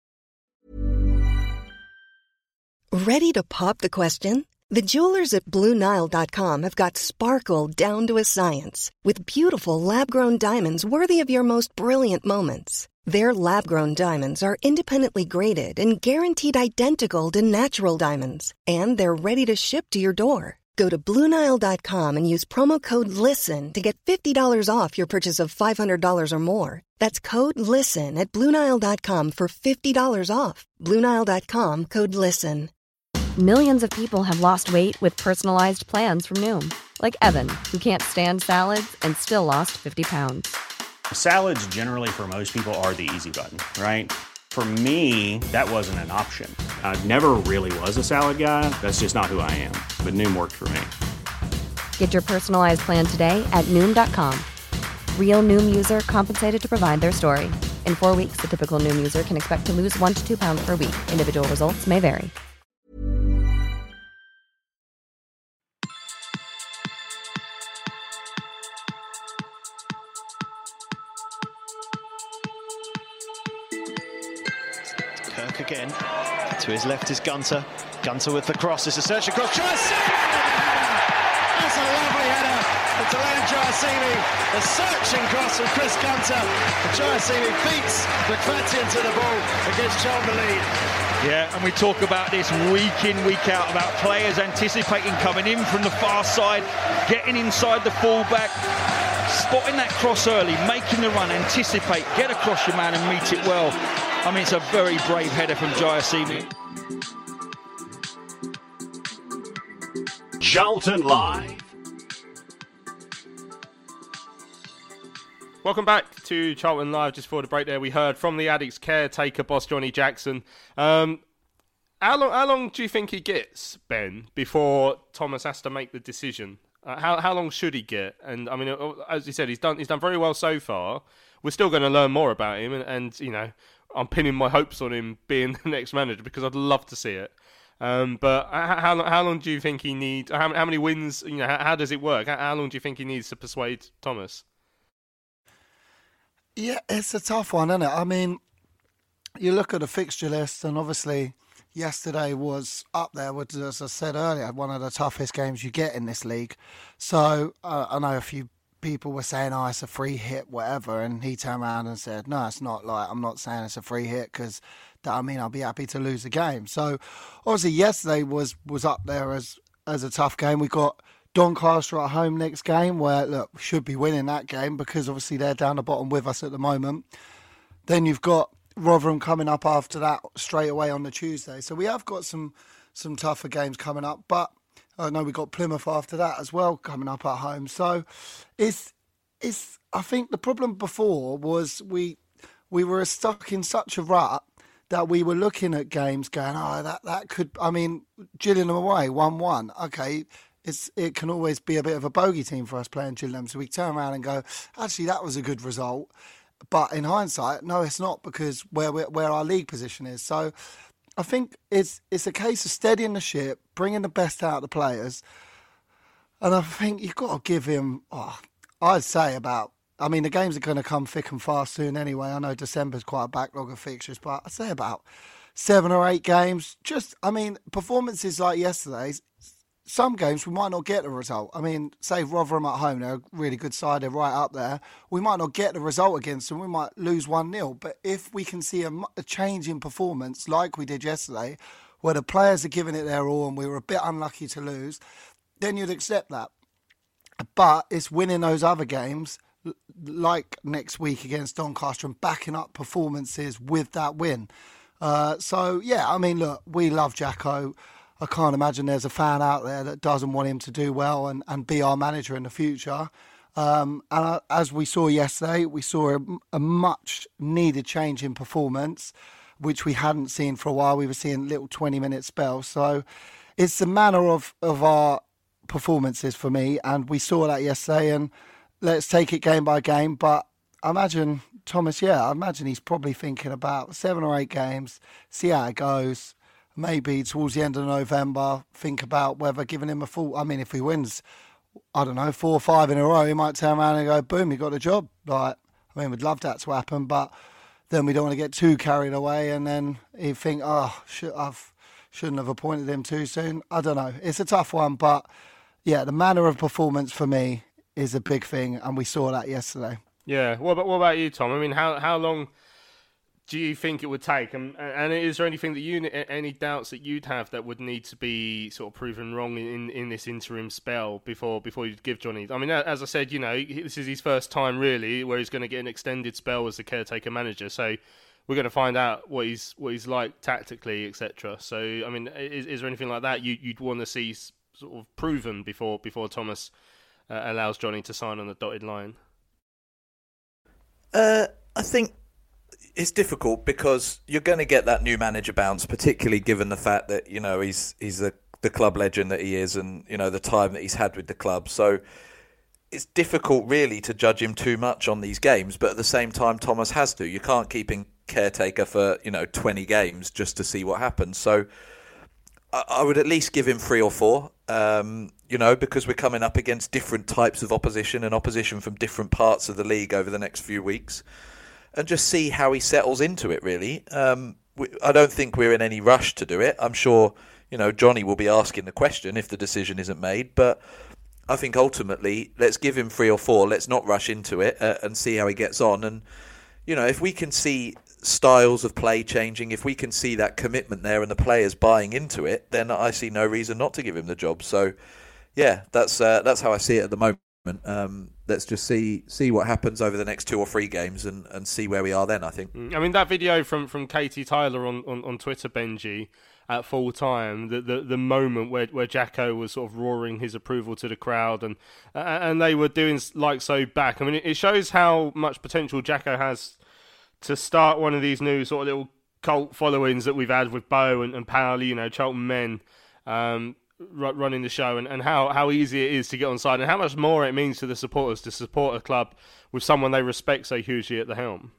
Ready to pop the question? The jewelers at Blue Nile dot com have got sparkle down to a science with beautiful lab-grown diamonds worthy of your most brilliant moments. Their lab-grown diamonds are independently graded and guaranteed identical to natural diamonds, and they're ready to ship to your door. Go to Blue Nile dot com and use promo code LISTEN to get fifty dollars off your purchase of five hundred dollars or more. That's code LISTEN at Blue Nile dot com for fifty dollars off. Blue Nile dot com, code LISTEN.
Millions of people have lost weight with personalized plans from Noom. Like Evan, who can't stand salads and still lost fifty pounds.
Salads generally for most people are the easy button, right? For me, that wasn't an option. I never really was a salad guy. That's just not who I am. But Noom worked for me.
Get your personalized plan today at Noom dot com. Real Noom user compensated to provide their story. In four weeks, the typical Noom user can expect to lose one to two pounds per week. Individual results may vary.
Kirk again. To his left is Gunter. Gunter with the cross. It's a search across. That's a lovely header. It's Alain Jayasini. The searching cross from Chris Gunter. Jayasini beats McFadden to the ball against Charlton Lead.
Yeah, and we talk about this week in, week out, about players anticipating coming in from the far side, getting inside the fullback, spotting that cross early, making the run, anticipate, get across your man and meet it well. I mean, it's a very brave header from Jayasini.
Charlton Live.
Welcome back to Charlton Live. Just before the break there, we heard from the Addicks caretaker boss, Johnny Jackson. Um, how long, how long do you think he gets, Ben, before Thomas has to make the decision? Uh, how how long should he get? And I mean, as you said, he's done he's done very well so far. We're still going to learn more about him, and, and you know, I'm pinning my hopes on him being the next manager because I'd love to see it. Um, but how, how how long do you think he needs? How, how many wins? You know, how, how does it work? How, how long do you think he needs to persuade Thomas?
Yeah, it's a tough one, isn't it? I mean, you look at the fixture list, and obviously yesterday was up there with, as I said earlier, one of the toughest games you get in this league. So uh, I know a few people were saying, oh, it's a free hit, whatever, and he turned around and said, no, it's not. Like, I'm not saying it's a free hit because that I mean I'll be happy to lose the game. So obviously yesterday was was up there as as a tough game. We got Doncaster at home next game, where look, we should be winning that game because obviously they're down the bottom with us at the moment. Then you've got Rotherham coming up after that straight away on the Tuesday. So we have got some some tougher games coming up, but I know we got Plymouth after that as well coming up at home. So it's it's I think the problem before was we we were stuck in such a rut that we were looking at games going, oh, that, that could, I mean, Gillingham away, one one. Okay, it's it can always be a bit of a bogey team for us playing Gillingham. So we turn around and go, actually, that was a good result. But in hindsight, no, it's not, because where we're, where our league position is. So I think it's it's a case of steadying the ship, bringing the best out of the players. And I think you've got to give him, oh, I'd say about, I mean, the games are going to come thick and fast soon anyway. I know December's quite a backlog of fixtures, but I'd say about seven or eight games. Just, I mean, performances like yesterday's, some games we might not get the result. I mean, say Rotherham at home, they're a really good side, they're right up there. We might not get the result against them, we might lose one nil. But if we can see a, a change in performance like we did yesterday, where the players are giving it their all and we were a bit unlucky to lose, then you'd accept that. But it's winning those other games, like next week against Doncaster, and backing up performances with that win. Uh, so, yeah, I mean, look, we love Jacko. I can't imagine there's a fan out there that doesn't want him to do well and, and be our manager in the future. Um, and uh, as we saw yesterday, we saw a, a much needed change in performance, which we hadn't seen for a while. We were seeing little twenty-minute spells. So it's the manner of, of our performances for me, and we saw that yesterday, and let's take it game by game. But I imagine Thomas, yeah, I imagine he's probably thinking about seven or eight games, see how it goes. Maybe towards the end of November, think about whether giving him a full. I mean, if he wins, I don't know, four or five in a row, he might turn around and go, boom, he got the job. Like, I mean, we'd love that to happen, but then we don't want to get too carried away and then he'd think, oh, should, I've, shouldn't have appointed him too soon. I don't know. It's a tough one, but yeah, the manner of performance for me is a big thing, and we saw that yesterday.
Yeah. What about, what about you, Tom? I mean, how how long do you think it would take? And, and is there anything that you, any doubts that you'd have that would need to be sort of proven wrong in, in this interim spell before before you give Johnny? I mean, as I said, you know, this is his first time really where he's going to get an extended spell as the caretaker manager. So we're going to find out what he's what he's like tactically, et cetera. So, I mean, is, is there anything like that you, you'd want to see sort of proven before before Thomas uh, allows Johnny to sign on the dotted line?
Uh, I think it's difficult because you're going to get that new manager bounce, particularly given the fact that, you know, he's he's the, the club legend that he is and, you know, the time that he's had with the club. So it's difficult really to judge him too much on these games, but at the same time, Thomas has to. You can't keep him caretaker for, you know, twenty games just to see what happens. So I, I would at least give him three or four, um, you know, because we're coming up against different types of opposition and opposition from different parts of the league over the next few weeks. And just see how he settles into it, really. Um, we, I don't think we're in any rush to do it. I'm sure, you know, Johnny will be asking the question if the decision isn't made. But I think ultimately, let's give him three or four. Let's not rush into it uh, and see how he gets on. And, you know, if we can see styles of play changing, if we can see that commitment there and the players buying into it, then I see no reason not to give him the job. So, yeah, that's uh, that's how I see it at the moment. Um, let's just see see what happens over the next two or three games and, and see where we are then, I think.
I mean, that video from, from Katie Tyler on, on, on Twitter, Benji, at full time, the, the the moment where, where Jacko was sort of roaring his approval to the crowd and uh, and they were doing like so back. I mean, it, it shows how much potential Jacko has to start one of these new sort of little cult followings that we've had with Bo and, and Powley, you know, Charlton men. Um, running the show and, and how, how easy it is to get on side and how much more it means to the supporters to support a club with someone they respect so hugely at the helm.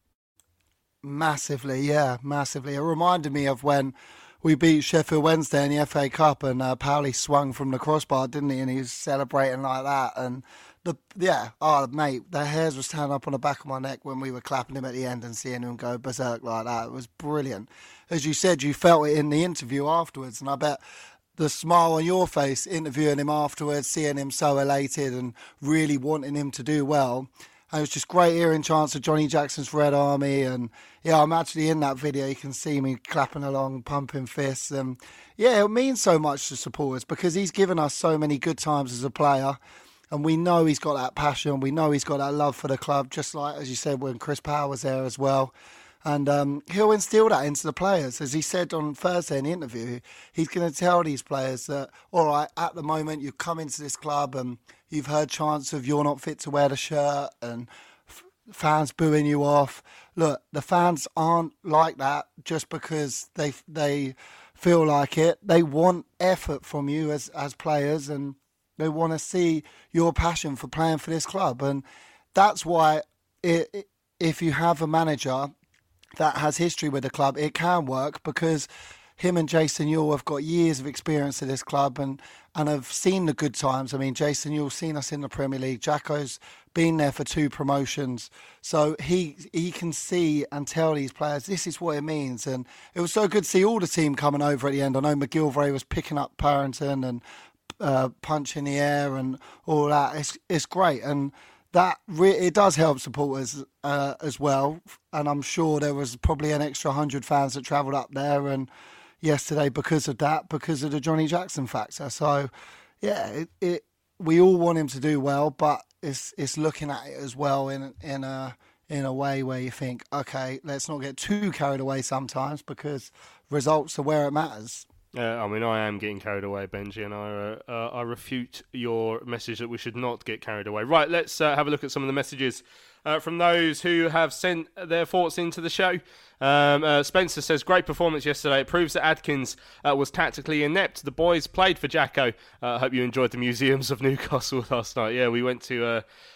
Massively, yeah, massively. It reminded me of when we beat Sheffield Wednesday in the F A Cup and uh, Powley swung from the crossbar, didn't he? And he was celebrating like that. And the yeah, oh, mate, the hairs were standing up on the back of my neck when we were clapping him at the end and seeing him go berserk like that. It was brilliant. As you said, you felt it in the interview afterwards, and I bet the smile on your face interviewing him afterwards, seeing him so elated and really wanting him to do well. And it was just great hearing chants of Johnny Jackson's Red Army. And yeah, I'm actually in that video. You can see me clapping along, pumping fists. And yeah, it means so much to supporters because he's given us so many good times as a player. And we know he's got that passion. We know he's got that love for the club, just like, as you said, when Chris Power was there as well. And um, he'll instill that into the players. As he said on Thursday in the interview, he's going to tell these players that, all right, at the moment you've come into this club and you've heard chants of you're not fit to wear the shirt and f- fans booing you off. Look, the fans aren't like that just because they they feel like it. They want effort from you as, as players and they want to see your passion for playing for this club. And that's why it, it, if you have a manager that has history with the club, it can work because him and Jason Ewell have got years of experience at this club and, and have seen the good times. I mean, Jason Ewell's seen us in the Premier League. Jacko's been there for two promotions. So he he can see and tell these players, this is what it means. And it was so good to see all the team coming over at the end. I know McGilvray was picking up Parrington and uh, punch in the air and all that. It's, it's great. And that re- it does help supporters uh, as well, and I'm sure there was probably an extra hundred fans that travelled up there and yesterday because of that, because of the Johnny Jackson factor. So, yeah, it, it we all want him to do well, but it's it's looking at it as well in in a in a way where you think, okay, let's not get too carried away sometimes because results are where it matters.
Uh, I mean, I am getting carried away, Benji, and I uh, uh, I refute your message that we should not get carried away. Right, let's uh, have a look at some of the messages uh, from those who have sent their thoughts into the show. Um, uh, Spencer says, great performance yesterday. It proves that Adkins uh, was tactically inept. The boys played for Jacko. I uh, hope you enjoyed the museums of Newcastle last night. Yeah, we went to uh,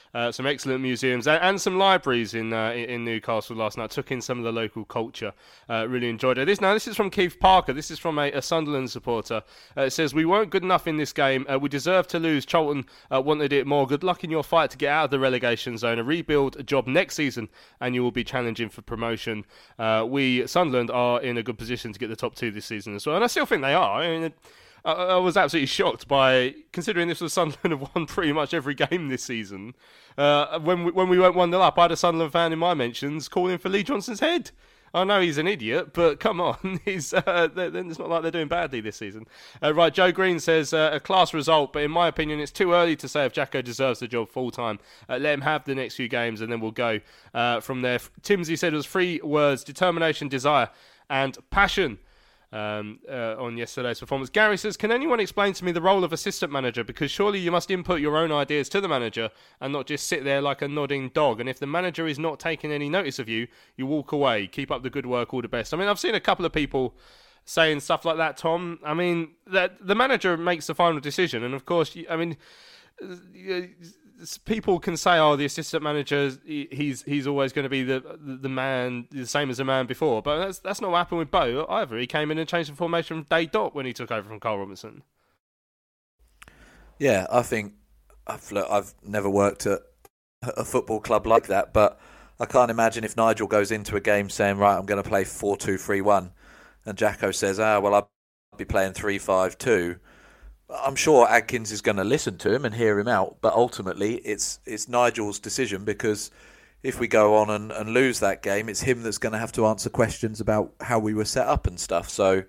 Uh, some excellent museums and, and some libraries in, uh, in in Newcastle last night. Took in some of the local culture. Uh, really enjoyed it. This now this is from Keith Parker. This is from a, a Sunderland supporter. Uh, it says, we weren't good enough in this game. Uh, we deserved to lose. Charlton uh, wanted it more. Good luck in your fight to get out of the relegation zone. A rebuild a job next season and you will be challenging for promotion. Uh, we, Sunderland, are in a good position to get the top two this season as well. And I still think they are. I mean, I, I was absolutely shocked by, considering this was Sunderland have won pretty much every game this season. Uh, when we, when we went one nil up, I had a Sunderland fan in my mentions calling for Lee Johnson's head. I know he's an idiot, but come on, he's, uh, it's not like they're doing badly this season. Uh, right, Joe Green says, uh, a class result, but in my opinion, it's too early to say if Jacko deserves the job full-time. Uh, let him have the next few games, and then we'll go uh, from there. Timsy said it was three words: determination, desire, and passion. Um, uh, on yesterday's performance. Gary says, can anyone explain to me the role of assistant manager? Because surely you must input your own ideas to the manager and not just sit there like a nodding dog. And if the manager is not taking any notice of you, you walk away. Keep up the good work, all the best. I mean, I've seen a couple of people saying stuff like that, Tom. I mean, that the manager makes the final decision. And of course, I mean, people can say, "Oh, the assistant manager, he's he's always going to be the the man, the same as the man before." But that's that's not what happened with Bo either. He came in and changed the formation from day dot when he took over from Carl Robinson.
Yeah, I think I've look, I've never worked at a football club like that, but I can't imagine if Nigel goes into a game saying, "Right, I'm going to play four two three one," and Jacko says, "Ah, well, I'll be playing three five two." I'm sure Adkins is going to listen to him and hear him out, but ultimately it's it's Nigel's decision, because if we go on and, and lose that game, it's him that's going to have to answer questions about how we were set up and stuff. So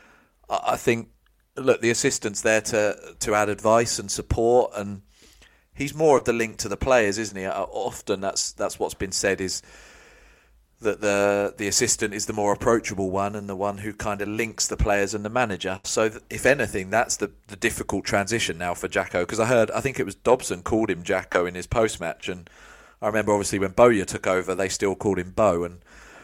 I think, look, the assistant's there to, to add advice and support, and he's more of the link to the players, isn't he? Often that's that's what's been said, is that the the assistant is the more approachable one and the one who kind of links the players and the manager. So if anything, that's the, the difficult transition now for Jacko, because I heard, I think it was Dobson called him Jacko in his post-match, and I remember obviously when Bowyer took over, they still called him Bo, and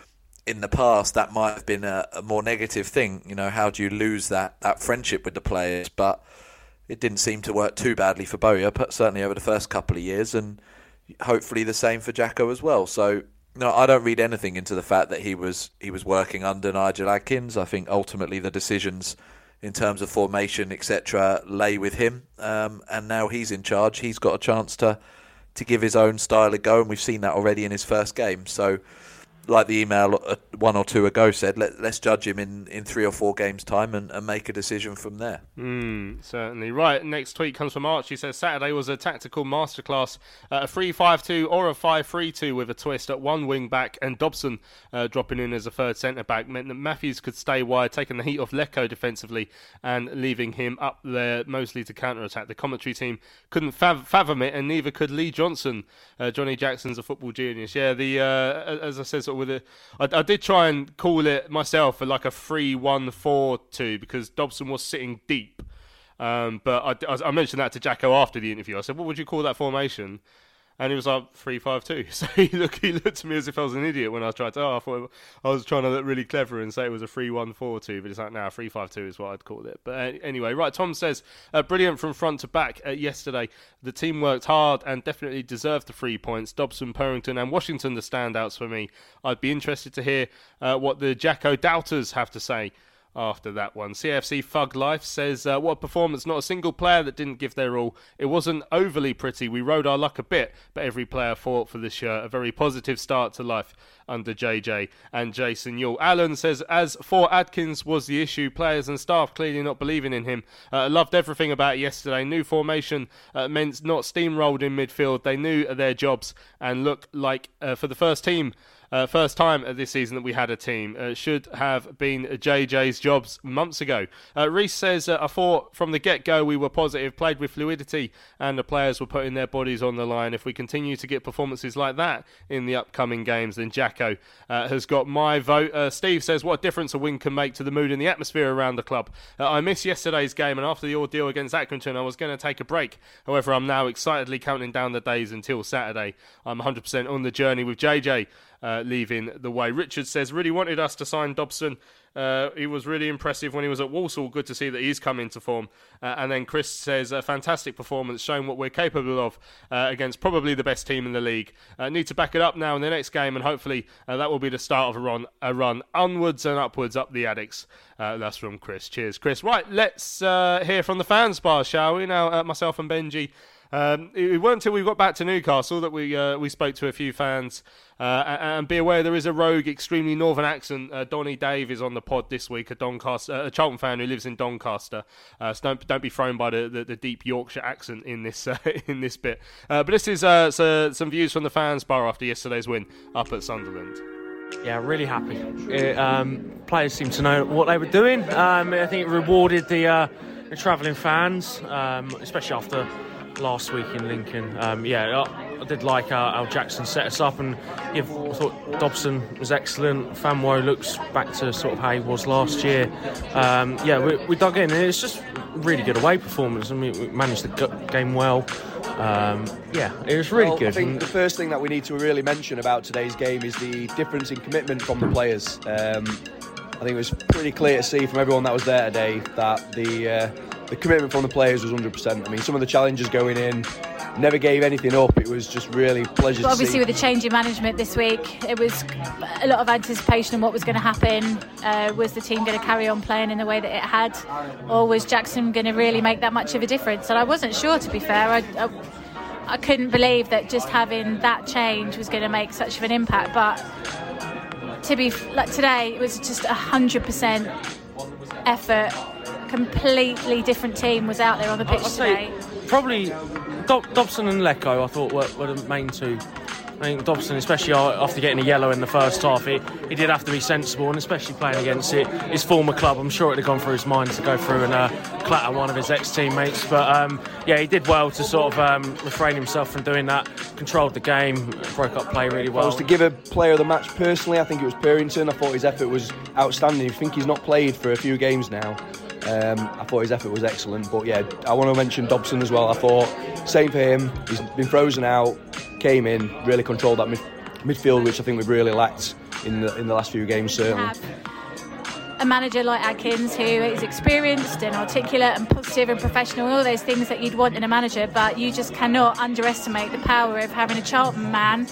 in the past that might have been a, a more negative thing. You know, how do you lose that, that friendship with the players? But it didn't seem to work too badly for Bowyer, but certainly over the first couple of years, and hopefully the same for Jacko as well. So no, I don't read anything into the fact that he was he was working under Nigel Adkins. I think ultimately the decisions in terms of formation, et cetera, lay with him, um, and now he's in charge. He's got a chance to to give his own style a go, and we've seen that already in his first game. So, like the email one or two ago said, let, let's judge him in, in three or four games' time and, and make a decision from there.
Mm, certainly. Right, next tweet comes from Archie. He says, Saturday was a tactical masterclass. Uh, a three five two or a five three two with a twist at one wing-back, and Dobson uh, dropping in as a third centre-back meant that Matthews could stay wide, taking the heat off Lecco defensively and leaving him up there mostly to counter-attack. The commentary team couldn't fav- fathom it, and neither could Lee Johnson. Uh, Johnny Jackson's a football genius. Yeah, the uh, as I said, sort of with it, I, I did try and call it myself for like a three one four two because Dobson was sitting deep. Um, but I, I mentioned that to Jacko after the interview. I said, what would you call that formation? And he was like, three five two. So he looked, he looked at me as if I was an idiot when I tried to, oh, I thought I was trying to look really clever and say it was a three one four two, but it's like, no, three five two is what I'd call it. But uh, anyway, right, Tom says, uh, brilliant from front to back uh, yesterday. The team worked hard and definitely deserved the three points. Dobson, Purrington and Washington, the standouts for me. I'd be interested to hear uh, what the Jacko doubters have to say after that one. C F C Thug Life says, uh, what a performance, not a single player that didn't give their all. It wasn't overly pretty, we rode our luck a bit, but every player fought for the shirt. A very positive start to life under J J and Jason Yule. Alan says, as for Adkins was the issue, players and staff clearly not believing in him. Uh, loved everything about it yesterday. New formation uh, meant not steamrolled in midfield. They knew their jobs and looked like uh, for the first team Uh, first time this season that we had a team. Uh, should have been J J's jobs months ago. Uh, Reese says, uh, I thought from the get-go we were positive, played with fluidity, and the players were putting their bodies on the line. If we continue to get performances like that in the upcoming games, then Jacko uh, has got my vote. Uh, Steve says, what a difference a win can make to the mood and the atmosphere around the club. Uh, I missed yesterday's game, and after the ordeal against Accrington, I was going to take a break. However, I'm now excitedly counting down the days until Saturday. I'm one hundred percent on the journey with J J. Uh, leaving the way. Richard says, really wanted us to sign Dobson Uh, he was really impressive when he was at Walsall. Good to see that he's come into form. Uh, and then Chris says, a fantastic performance, showing what we're capable of uh, against probably the best team in the league. Uh, need to back it up now in the next game, and hopefully uh, that will be the start of a run, a run onwards and upwards up the Addicks. Uh, that's from Chris. Cheers, Chris. Right, let's uh, hear from the fans bar, shall we? Now, uh, myself and Benji. Um, it weren't until we got back to Newcastle that we uh, we spoke to a few fans. Uh, and be aware there is a rogue, extremely northern accent. Uh, Donny Dave is on the pod this week, a Doncaster, a Charlton fan who lives in Doncaster. Uh, so don't don't be thrown by the, the, the deep Yorkshire accent in this uh, in this bit. Uh, but this is uh, so, some views from the fans bar after yesterday's win up at Sunderland.
Yeah, really happy. It, um, players seem to know what they were doing. Um, I think it rewarded the, uh, the travelling fans, um, especially after last week in Lincoln. Um, yeah, I, I did like how, how Jackson set us up, and yeah, I thought Dobson was excellent. Famwo looks back to sort of how he was last year. Um, yeah, we, we dug in, and it's just really good away performance. I mean, we managed the game well. Um, yeah, it was really
well,
good.
I think the first thing that we need to really mention about today's game is the difference in commitment from the players. Um, I think it was pretty clear to see from everyone that was there today that the uh, the commitment from the players was one hundred percent. I mean, some of the challenges going in never gave anything up. It was just really pleasure
but
to
obviously
see.
With the change in management this week, it was a lot of anticipation on what was going to happen. Uh, was the team going to carry on playing in the way that it had, or was Jackson going to really make that much of a difference? And I wasn't sure, to be fair. I, I, I couldn't believe that just having that change was going to make such of an impact. But to be like today, it was just a hundred percent effort. Completely different team was out there on the pitch today.
Probably Dob- Dobson and Lecco, I thought, were, were the main two. I think Dobson, especially after getting a yellow in the first half, he, he did have to be sensible, and especially playing against it, his former club. I'm sure it had gone through his mind to go through and uh, clatter one of his ex-teammates. But um, yeah, he did well to sort of um, refrain himself from doing that. Controlled the game, broke up play really well.
If I was to give a player of the match personally, I think it was Purrington. I thought his effort was outstanding. I think he's not played for a few games now. Um, I thought his effort was excellent, but yeah, I want to mention Dobson as well. I thought same for him. He's been frozen out, came in, really controlled that mid- midfield, which I think we've really lacked in the in the last few games. Certainly,
a manager like Adkins, who is experienced and articulate and positive and professional, all those things that you'd want in a manager, but you just cannot underestimate the power of having a Charlton man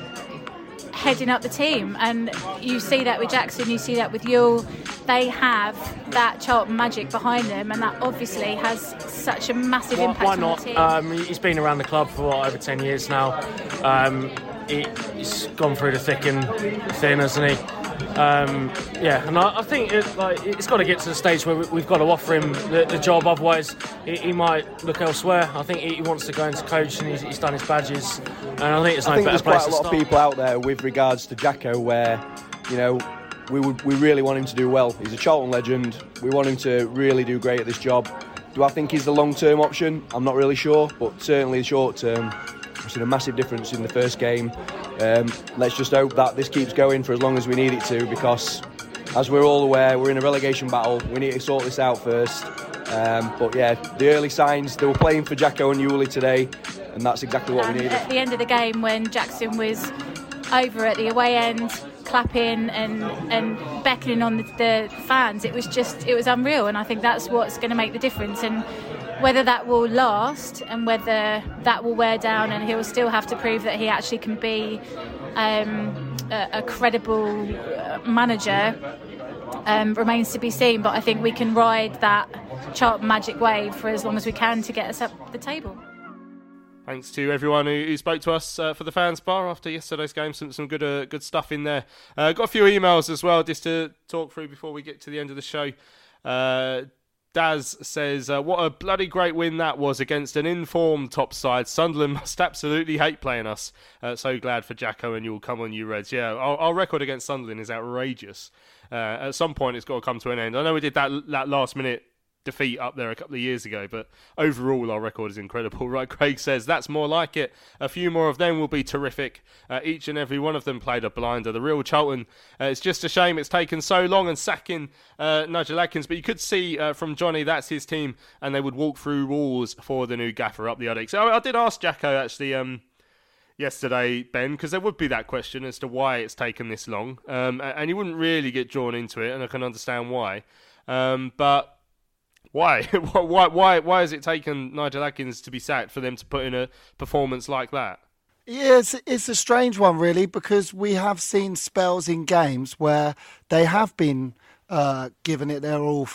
heading up the team. And you see that with Jackson, you see that with Yule. They have that Charlton magic behind them, and that obviously has such a massive
why,
impact
why
on
not?
the team.
Um, he's been around the club for what, over ten years now. Um, he, he's gone through the thick and thin, hasn't he? Um, yeah, and I, I think it, like, it's got to get to the stage where we, we've got to offer him the, the job, otherwise he, he might look elsewhere. I think he, he wants to go into coach, and he's, he's done his badges, and I think it's no
I think
better
there's
place
quite a
to
lot
start.
of people out there with regards to Jacko where, you know, we would we really want him to do well. He's a Charlton legend. We want him to really do great at this job. Do I think he's the long-term option? I'm not really sure, but certainly short-term, we've seen a massive difference in the first game. Um, let's just hope that this keeps going for as long as we need it to, because as we're all aware, we're in a relegation battle. We need to sort this out first. Um, but yeah, the early signs, they were playing for Jacko and Yuli today, and that's exactly what
And
we needed.
at the end of the game, when Jackson was over at the away end, clapping and and beckoning on the, the fans, it was just it was unreal, and I think that's what's going to make the difference. And whether that will last and whether that will wear down and he'll still have to prove that he actually can be um, a, a credible manager um, remains to be seen. But I think we can ride that Charlton magic wave for as long as we can to get us up the table.
Thanks to everyone who, who spoke to us uh, for the fans bar after yesterday's game. Some some good uh, good stuff in there. Uh, got a few emails as well just to talk through before we get to the end of the show. Uh, Daz says, uh, what a bloody great win that was against an informed top side. Sunderland must absolutely hate playing us. Uh, so glad for Jacko and you'll come on, you Reds. Yeah, our, our record against Sunderland is outrageous. Uh, at some point it's got to come to an end. I know we did that that last minute defeat up there a couple of years ago, but overall our record is incredible. Right, Craig says that's more like it. A few more of them will be terrific. Uh, each and every one of them played a blinder. The real Charlton, uh, it's just a shame it's taken so long and sacking uh, Nigel Adkins, but you could see uh, from Johnny that's his team and they would walk through walls for the new gaffer up the Addicks. So I, I did ask Jacko actually, um, yesterday, Ben, because there would be that question as to why it's taken this long, um, and you wouldn't really get drawn into it, and I can understand why. Um, but why? why? Why? Why has it taken Nigel Adkins to be sacked for them to put in a performance like that?
Yeah, it's, it's a strange one, really, because we have seen spells in games where they have been uh, given it their all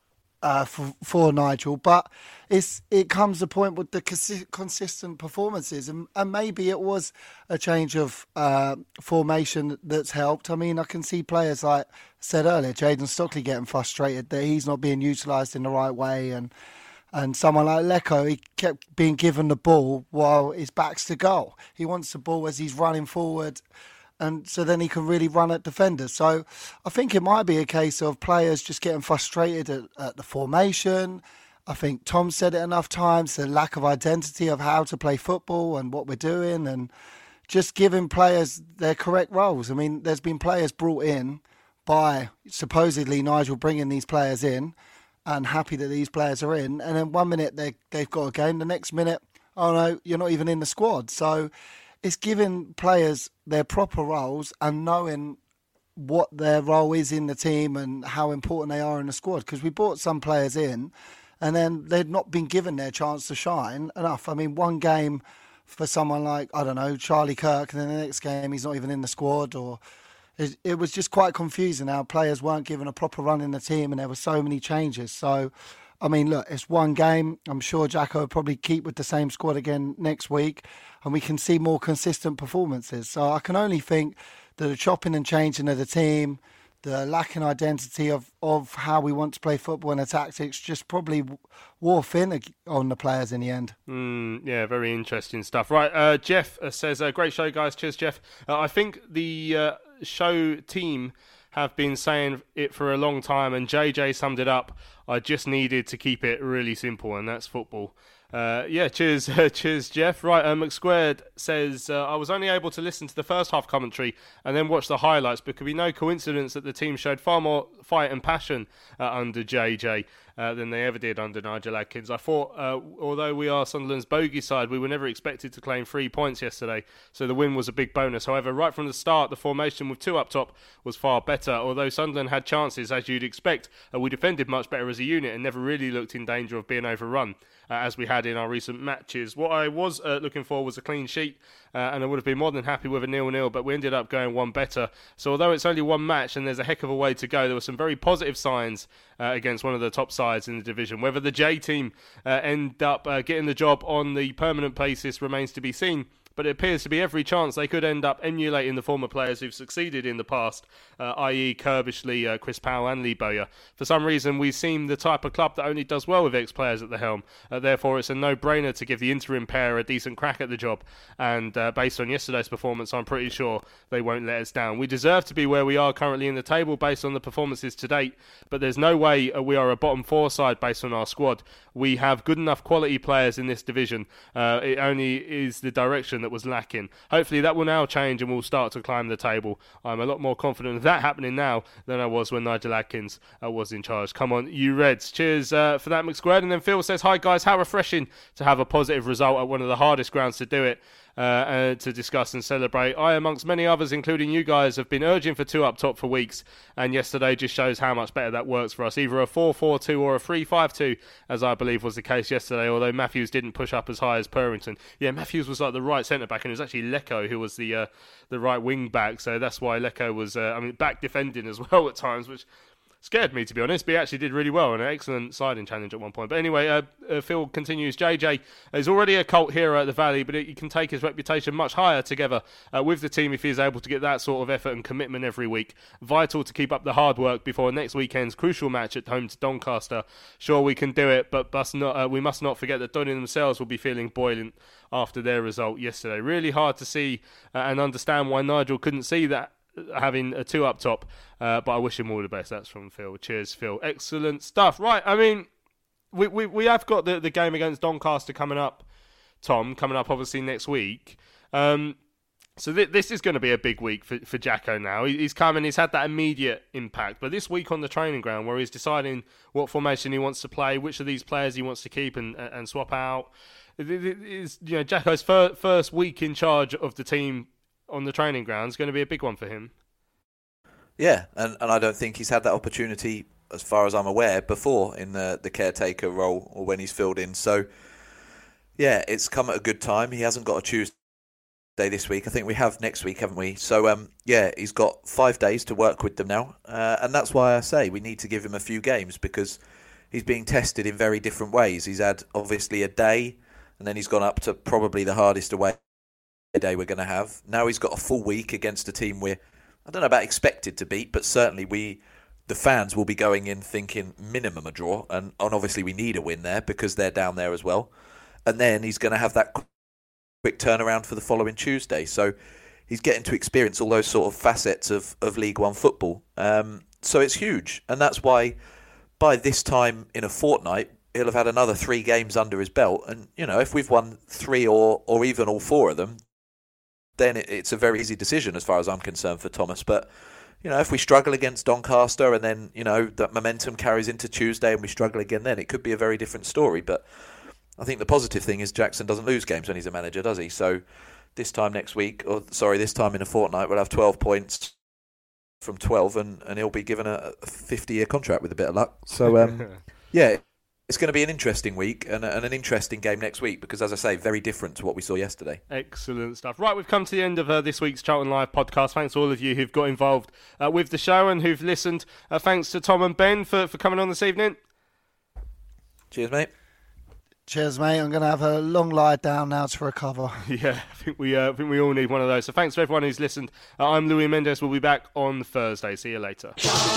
uh, for, for Nigel, but it's it comes a point with the consi- consistent performances, and, and maybe it was a change of uh, formation that's helped. I mean, I can see players like I said earlier, Jayden Stockley getting frustrated that he's not being utilised in the right way, and and someone like Lecco, he kept being given the ball while his back's to goal. He wants the ball as he's running forward, and so then he can really run at defenders. So I think it might be a case of players just getting frustrated at, at the formation. I think Tom said it enough times, the lack of identity of how to play football and what we're doing, and just giving players their correct roles. I mean, there's been players brought in by supposedly Nigel bringing these players in, and happy that these players are in, and then one minute they, they've got a game, the next minute, oh no, you're not even in the squad. So it's giving players their proper roles and knowing what their role is in the team and how important they are in the squad. Because we brought some players in, and then they'd not been given their chance to shine enough. I mean, one game for someone like, I don't know, Charlie Kirk, and then the next game he's not even in the squad, or... It, it was just quite confusing how players weren't given a proper run in the team, and there were so many changes. So, I mean, look, it's one game. I'm sure Jacko will probably keep with the same squad again next week, and we can see more consistent performances. So I can only think that the chopping and changing of the team, the lacking identity of, of how we want to play football and the tactics just probably wore thin on the players in the end.
Mm, yeah, very interesting stuff. Right, uh, Jeff says, uh, great show, guys. Cheers, Jeff. Uh, I think the... Uh, show team have been saying it for a long time, and J J summed it up. I just needed to keep it really simple, and that's football. Uh, yeah, cheers, cheers, Jeff. Right, uh, McSquared says, uh, I was only able to listen to the first half commentary and then watch the highlights, but it could be no coincidence that the team showed far more fight and passion uh, under J J uh, than they ever did under Nigel Adkins. I thought, uh, although we are Sunderland's bogey side, we were never expected to claim three points yesterday, so the win was a big bonus. However, right from the start, the formation with two up top was far better. Although Sunderland had chances, as you'd expect, uh, we defended much better as a unit and never really looked in danger of being overrun, uh, as we had in our recent matches. What I was uh, looking for was a clean sheet, uh, and I would have been more than happy with a nil-nil, but we ended up going one better. So although it's only one match and there's a heck of a way to go, there were some very positive signs uh, against one of the top sides in the division. Whether the J team uh, end up uh, getting the job on the permanent basis remains to be seen, but it appears to be every chance they could end up emulating the former players who've succeeded in the past, uh, that is. Kirbishley, uh, Chris Powell and Lee Bowyer. For some reason, we seem the type of club that only does well with ex-players at the helm. Uh, therefore, it's a no-brainer to give the interim pair a decent crack at the job. And uh, based on yesterday's performance, I'm pretty sure they won't let us down. We deserve to be where we are currently in the table based on the performances to date, but there's no way uh, we are a bottom four side based on our squad. We have good enough quality players in this division. Uh, it only is the direction that was lacking. Hopefully that will now change and we'll start to climb the table. I'm a lot more confident of that happening now than I was when Nigel Adkins uh, was in charge. Come on, you Reds. Cheers uh, for that, McSquared. And then Phil says, hi guys, how refreshing to have a positive result at one of the hardest grounds to do it. Uh, uh, to discuss and celebrate. I, amongst many others, including you guys, have been urging for two up top for weeks, and yesterday just shows how much better that works for us. Either a four four two or a three five two, as I believe was the case yesterday, although Matthews didn't push up as high as Purrington. Yeah, Matthews was like the right centre-back, and it was actually Lecco who was the uh, the right wing-back, so that's why Lecco was, uh, I mean, back defending as well at times, which scared me, to be honest, but he actually did really well, and an excellent siding challenge at one point. But anyway, uh, uh, Phil continues, J J is already a cult hero at the Valley, but he can take his reputation much higher together uh, with the team if he is able to get that sort of effort and commitment every week. Vital to keep up the hard work before next weekend's crucial match at home to Doncaster. Sure, we can do it, but must not, uh, we must not forget that Donny themselves will be feeling buoyant after their result yesterday. Really hard to see uh, and understand why Nigel couldn't see that, having a two up top, uh, but I wish him all the best. That's from Phil. Cheers, Phil. Excellent stuff. Right, I mean, we we, we have got the, the game against Doncaster coming up, Tom, coming up obviously next week. Um, So th- this is going to be a big week for, for Jacko now. He, he's come and he's had that immediate impact. But this week on the training ground where he's deciding what formation he wants to play, which of these players he wants to keep and, and swap out, it, it is, you know, Jacko's fir- first week in charge of the team on the training ground is going to be a big one for him.
Yeah, and, and I don't think he's had that opportunity, as far as I'm aware, before in the, the caretaker role or when he's filled in. So, yeah, it's come at a good time. He hasn't got a Tuesday this week. I think we have next week, haven't we? So, um, yeah, he's got five days to work with them now. Uh, and that's why I say we need to give him a few games, because he's being tested in very different ways. He's had, obviously, a day, and then he's gone up to probably the hardest away day we're going to have. Now he's got a full week against a team we're, I don't know about expected to beat, but certainly we, the fans, will be going in thinking minimum a draw. And, and obviously we need a win there because they're down there as well. And then he's going to have that quick turnaround for the following Tuesday. So he's getting to experience all those sort of facets of, of League One football. Um, so it's huge. And that's why by this time in a fortnight, he'll have had another three games under his belt. And, you know, if we've won three or, or even all four of them, then it, it's a very easy decision as far as I'm concerned for Thomas. But, you know, if we struggle against Doncaster and then, you know, that momentum carries into Tuesday and we struggle again, then it could be a very different story. But I think the positive thing is Jackson doesn't lose games when he's a manager, does he? So this time next week, or sorry, this time in a fortnight, we'll have twelve points from twelve, and, and he'll be given a fifty-year contract with a bit of luck. So, um, yeah, it's going to be an interesting week and, and an interesting game next week because, as I say, very different to what we saw yesterday.
Excellent stuff. Right, we've come to the end of uh, this week's Charlton Live podcast. Thanks to all of you who've got involved uh, with the show and who've listened. Uh, thanks to Tom and Ben for, for coming on this evening.
Cheers, mate.
Cheers, mate. I'm going to have a long lie down now to recover.
Yeah, I think we uh, I think we all need one of those. So thanks to everyone who's listened. Uh, I'm Louis Mendes. We'll be back on Thursday. See you later.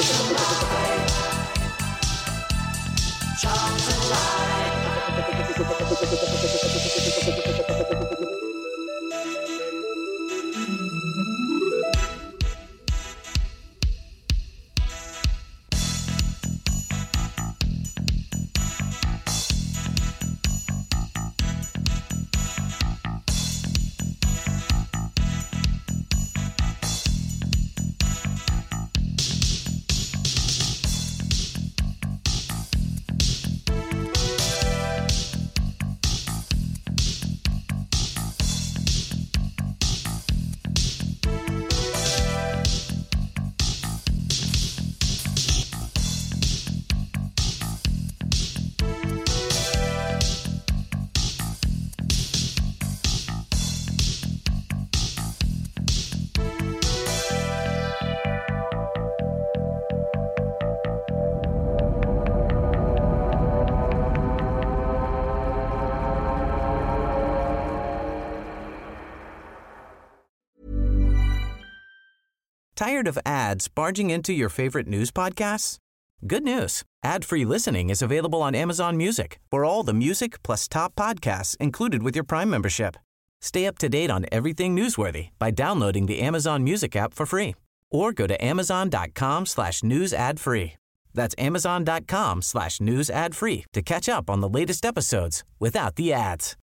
Tired of ads barging into your favorite news podcasts? Good news. Ad-free listening is available on Amazon Music for all the music plus top podcasts included with your Prime membership. Stay up to date on everything newsworthy by downloading the Amazon Music app for free or go to amazon.com slash news ad free. That's amazon.com slash news ad free to catch up on the latest episodes without the ads.